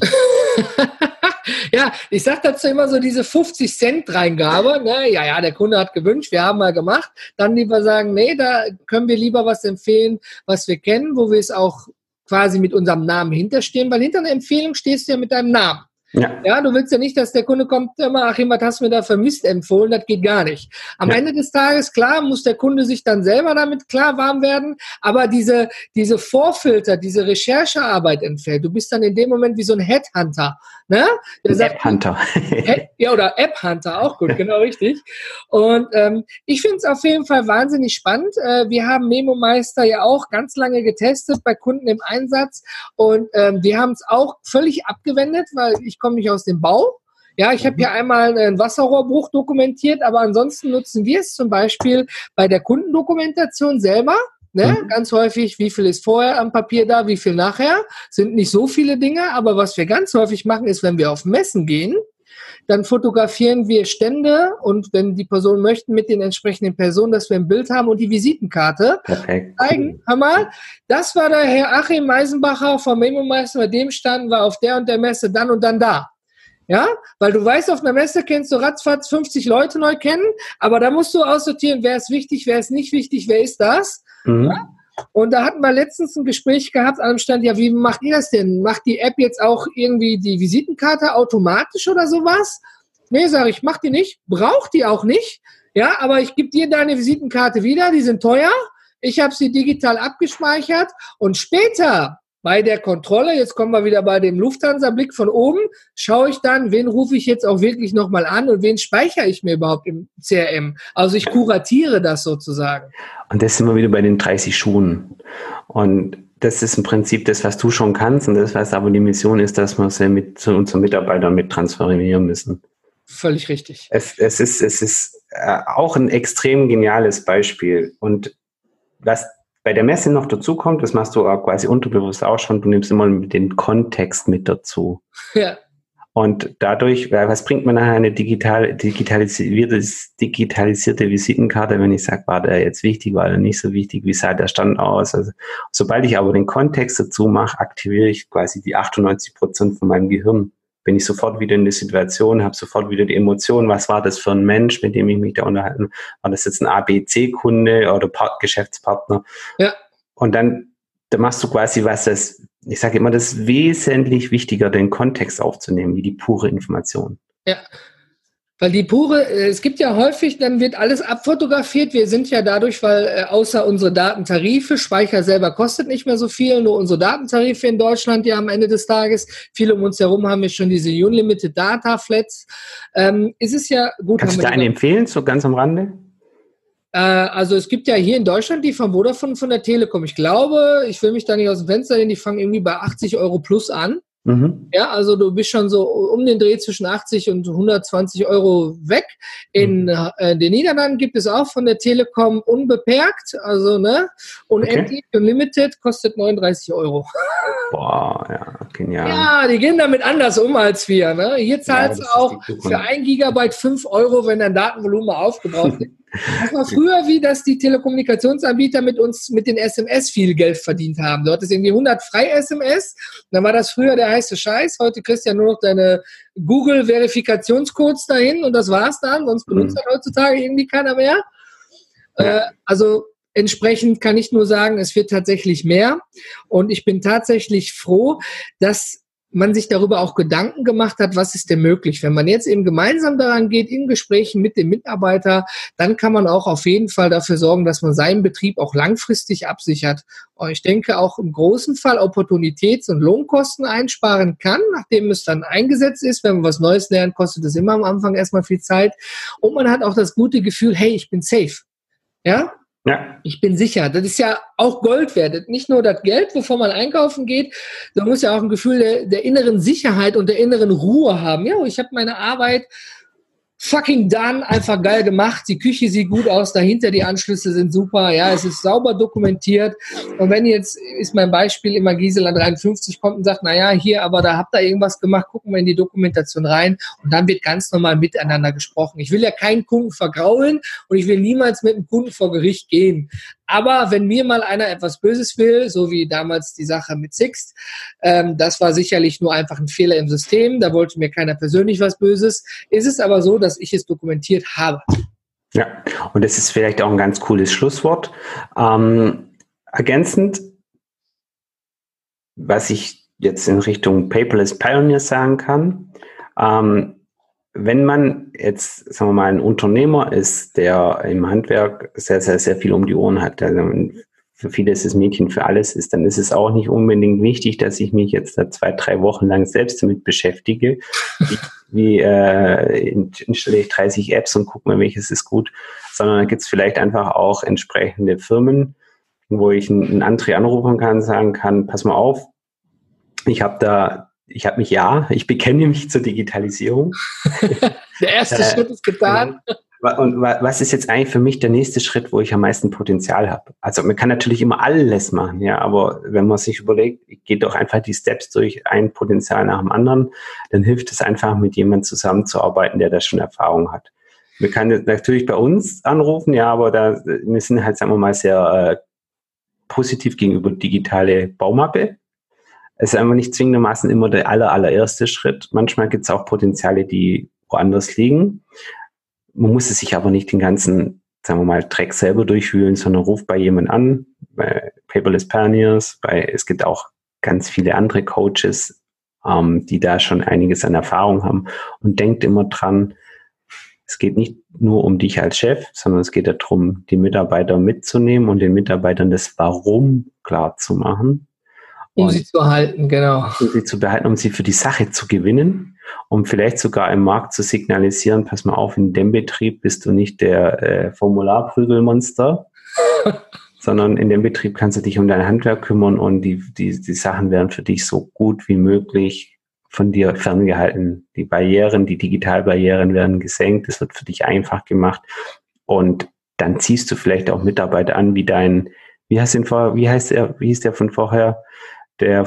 Ja, ich sage dazu immer so diese 50-Cent-Dreingabe. Ne? Ja, der Kunde hat gewünscht, wir haben mal gemacht. Dann lieber sagen, nee, da können wir lieber was empfehlen, was wir kennen, wo wir es auch quasi mit unserem Namen hinterstehen, weil hinter einer Empfehlung stehst du ja mit deinem Namen. Ja, du willst ja nicht, dass der Kunde kommt, immer, Achim, was hast du mir da für Mist empfohlen? Das geht gar nicht. Am Ende des Tages, klar, muss der Kunde sich dann selber damit klar warm werden, aber diese Vorfilter, diese Recherchearbeit entfällt. Du bist dann in dem Moment wie so ein Headhunter. Ne?
App-Hunter.
Ja, oder App-Hunter, auch gut, genau richtig. Und ich finde es auf jeden Fall wahnsinnig spannend. Wir haben MemoMeister ja auch ganz lange getestet bei Kunden im Einsatz und wir haben es auch völlig abgewendet, weil ich komme nicht aus dem Bau. Ja, ich habe hier einmal einen Wasserrohrbruch dokumentiert, aber ansonsten nutzen wir es zum Beispiel bei der Kundendokumentation selber. Ne? Ganz häufig, wie viel ist vorher am Papier da, wie viel nachher. Sind nicht so viele Dinge, aber was wir ganz häufig machen, ist, wenn wir auf Messen gehen, dann fotografieren wir Stände und wenn die Personen möchten, mit den entsprechenden Personen, dass wir ein Bild haben und die Visitenkarte zeigen. Hör mal, das war der Herr Achim Meisenbacher vom MemoMeister, bei dem standen wir auf der und der Messe dann und dann da. Ja, weil du weißt, auf einer Messe kennst du ratzfatz 50 Leute neu kennen, aber da musst du aussortieren, wer ist wichtig, wer ist nicht wichtig, wer ist das. Ja? Und da hatten wir letztens ein Gespräch gehabt an dem Stand, ja, wie macht ihr das denn? Macht die App jetzt auch irgendwie die Visitenkarte automatisch oder sowas? Nee, sage ich, mach die nicht, braucht die auch nicht. Ja, aber ich gebe dir deine Visitenkarte wieder, die sind teuer. Ich habe sie digital abgespeichert und später bei der Kontrolle, jetzt kommen wir wieder bei dem Lufthansa-Blick von oben, schaue ich dann, wen rufe ich jetzt auch wirklich nochmal an und wen speichere ich mir überhaupt im CRM. Also ich kuratiere das sozusagen.
Und das sind wir wieder bei den 30 Schuhen. Und das ist im Prinzip das, was du schon kannst und das, was aber die Mission ist, dass wir sie zu unseren Mitarbeitern mit transferieren müssen.
Völlig richtig.
Es ist auch ein extrem geniales Beispiel. Und was bei der Messe noch dazu kommt, das machst du auch quasi unterbewusst auch schon, du nimmst immer den Kontext mit dazu.
Ja.
Und dadurch, was bringt mir nachher eine digitalisierte Visitenkarte, wenn ich sage, war der jetzt wichtig, war der nicht so wichtig, wie sah der Stand aus? Also, sobald ich aber den Kontext dazu mache, aktiviere ich quasi die 98% von meinem Gehirn. Bin ich sofort wieder in der Situation, habe sofort wieder die Emotionen, was war das für ein Mensch, mit dem ich mich da unterhalten? War das jetzt ein ABC-Kunde oder Geschäftspartner?
Ja.
Und dann machst du quasi ich sage immer, das ist wesentlich wichtiger, den Kontext aufzunehmen, wie die pure Information.
Ja, weil es gibt ja häufig, dann wird alles abfotografiert. Wir sind ja dadurch, weil außer unsere Datentarife, Speicher selber kostet nicht mehr so viel, nur unsere Datentarife in Deutschland ja am Ende des Tages. Viele um uns herum haben ja schon diese Unlimited Data Flats. Ist es ja gut.
Kannst du da eine empfehlen, so ganz am Rande?
Also es gibt ja hier in Deutschland die von Vodafone, von der Telekom. Ich glaube, ich will mich da nicht aus dem Fenster lehnen, die fangen irgendwie bei 80 € plus an. Mhm. Ja, also du bist schon so um den Dreh zwischen 80 und 120 € weg. In den Niederlanden gibt es auch von der Telekom unbeperkt, also unendlich, Unlimited, kostet 39 €.
Boah, ja, genial.
Ja, die gehen damit anders um als wir. Ne? Hier zahlst du auch für 1 Gigabyte 5 €, wenn dein Datenvolumen aufgebraucht ist. Das war früher, wie dass die Telekommunikationsanbieter mit uns mit den SMS viel Geld verdient haben. Du hattest irgendwie 100 Frei-SMS, dann war das früher der heiße Scheiß. Heute kriegst du ja nur noch deine Google-Verifikationscodes dahin und das war's dann. Sonst benutzt das heutzutage irgendwie keiner mehr. Also entsprechend kann ich nur sagen, es wird tatsächlich mehr. Und ich bin tatsächlich froh, dass man sich darüber auch Gedanken gemacht hat, was ist denn möglich. Wenn man jetzt eben gemeinsam daran geht, in Gesprächen mit dem Mitarbeiter, dann kann man auch auf jeden Fall dafür sorgen, dass man seinen Betrieb auch langfristig absichert. Und ich denke auch im großen Fall Opportunitäts- und Lohnkosten einsparen kann, nachdem es dann eingesetzt ist. Wenn man was Neues lernt, kostet es immer am Anfang erstmal viel Zeit. Und man hat auch das gute Gefühl, hey, ich bin safe. Ja? Ja. Ich bin sicher. Das ist ja auch Gold wert. Nicht nur das Geld, wovon man einkaufen geht, man muss ja auch ein Gefühl der inneren Sicherheit und der inneren Ruhe haben. Ja, ich habe meine Arbeit fucking done, einfach geil gemacht. Die Küche sieht gut aus, dahinter die Anschlüsse sind super. Ja, es ist sauber dokumentiert. Und wenn jetzt, ist mein Beispiel immer Gisela 53 kommt und sagt, naja, hier, aber da habt ihr irgendwas gemacht, gucken wir in die Dokumentation rein und dann wird ganz normal miteinander gesprochen. Ich will ja keinen Kunden vergraulen und ich will niemals mit dem Kunden vor Gericht gehen. Aber wenn mir mal einer etwas Böses will, so wie damals die Sache mit Sixt, das war sicherlich nur einfach ein Fehler im System, da wollte mir keiner persönlich was Böses, ist es aber so, dass ich es dokumentiert habe.
Ja, und das ist vielleicht auch ein ganz cooles Schlusswort. Ergänzend, was ich jetzt in Richtung Paperless Pioneers sagen kann, wenn man jetzt, sagen wir mal, ein Unternehmer ist, der im Handwerk sehr, sehr, sehr viel um die Ohren hat, also für viele ist es Mädchen für alles ist, dann ist es auch nicht unbedingt wichtig, dass ich mich jetzt da 2-3 Wochen lang selbst damit beschäftige. Wie installiere ich 30 Apps und gucke mal, welches ist gut, sondern da gibt es vielleicht einfach auch entsprechende Firmen, wo ich einen André anrufen kann, sagen kann, pass mal auf, ich bekenne mich zur Digitalisierung.
Der erste Schritt ist getan.
Und was ist jetzt eigentlich für mich der nächste Schritt, wo ich am meisten Potenzial habe? Also man kann natürlich immer alles machen, ja, aber wenn man sich überlegt, ich gehe doch einfach die Steps durch, ein Potenzial nach dem anderen, dann hilft es einfach, mit jemandem zusammenzuarbeiten, der da schon Erfahrung hat. Wir können natürlich bei uns anrufen, ja, aber wir sind halt, sagen wir mal, sehr positiv gegenüber digitale Baumappe. Es ist einfach nicht zwingendermaßen immer der allererste Schritt. Manchmal gibt es auch Potenziale, die woanders liegen. Man muss es sich aber nicht den ganzen, sagen wir mal, Dreck selber durchwühlen, sondern ruft bei jemand an, bei Paperless Pioneers, es gibt auch ganz viele andere Coaches, die da schon einiges an Erfahrung haben und denkt immer dran, es geht nicht nur um dich als Chef, sondern es geht darum, die Mitarbeiter mitzunehmen und den Mitarbeitern das Warum klar zu machen.
Um sie zu halten, genau.
Um sie zu behalten, um sie für die Sache zu gewinnen, um vielleicht sogar im Markt zu signalisieren, pass mal auf, in dem Betrieb bist du nicht der Formularprügelmonster, sondern in dem Betrieb kannst du dich um dein Handwerk kümmern und die Sachen werden für dich so gut wie möglich von dir ferngehalten. Die Barrieren, die Digitalbarrieren werden gesenkt, es wird für dich einfach gemacht und dann ziehst du vielleicht auch Mitarbeiter an, wie hieß der von vorher, der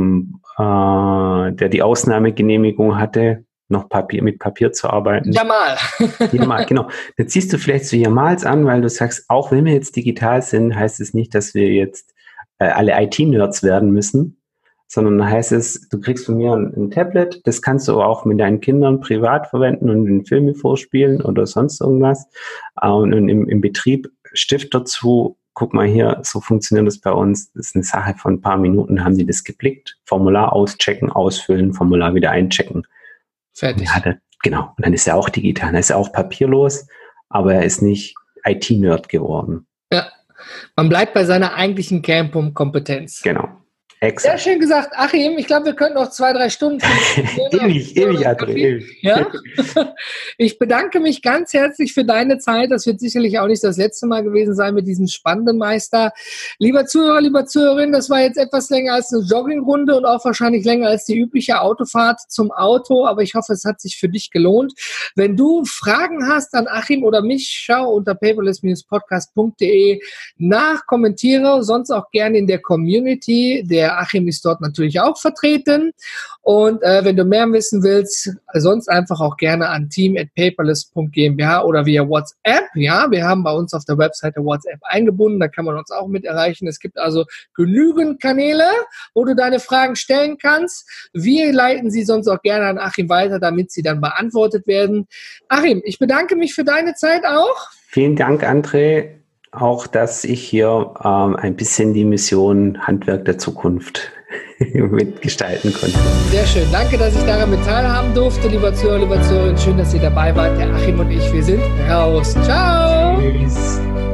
die Ausnahmegenehmigung hatte, noch mit Papier zu arbeiten.
Jamal.
Jamal, genau. Dann ziehst du vielleicht so Jamals an, weil du sagst, auch wenn wir jetzt digital sind, heißt es nicht, dass wir jetzt alle IT-Nerds werden müssen, sondern heißt es, du kriegst von mir ein Tablet, das kannst du auch mit deinen Kindern privat verwenden und in Filme vorspielen oder sonst irgendwas. Und im Betrieb Stift dazu, guck mal hier, so funktioniert das bei uns. Das ist eine Sache von ein paar Minuten, haben die das geblickt, Formular auschecken, ausfüllen, Formular wieder einchecken.
Fertig.
Genau. Und dann ist er auch digital, dann ist er auch papierlos, aber er ist nicht IT-Nerd geworden.
Ja, man bleibt bei seiner eigentlichen Kernkompetenz.
Genau. Exakt.
Sehr schön gesagt, Achim. Ich glaube, wir könnten noch 2-3 Stunden.
ewig, André, ewig.
Ja? Ich bedanke mich ganz herzlich für deine Zeit. Das wird sicherlich auch nicht das letzte Mal gewesen sein mit diesem spannenden Meister. Lieber Zuhörer, lieber Zuhörerin, das war jetzt etwas länger als eine Joggingrunde und auch wahrscheinlich länger als die übliche Autofahrt zum Auto. Aber ich hoffe, es hat sich für dich gelohnt. Wenn du Fragen hast an Achim oder mich, schau unter paperless-podcast.de nach, kommentiere, sonst auch gerne in der Community. Der Achim ist dort natürlich auch vertreten. Und wenn du mehr wissen willst, sonst einfach auch gerne an team@paperless.gmbH oder via WhatsApp. Ja, wir haben bei uns auf der Webseite WhatsApp eingebunden, da kann man uns auch mit erreichen. Es gibt also genügend Kanäle, wo du deine Fragen stellen kannst. Wir leiten sie sonst auch gerne an Achim weiter, damit sie dann beantwortet werden. Achim, ich bedanke mich für deine Zeit auch.
Vielen Dank, André. Auch, dass ich hier ein bisschen die Mission Handwerk der Zukunft mitgestalten konnte.
Sehr schön. Danke, dass ich daran mit teilhaben durfte. Lieber Zuhörer, lieber Zuhörerin, schön, dass ihr dabei wart. Der Achim und ich, wir sind raus. Ciao.
Tschüss.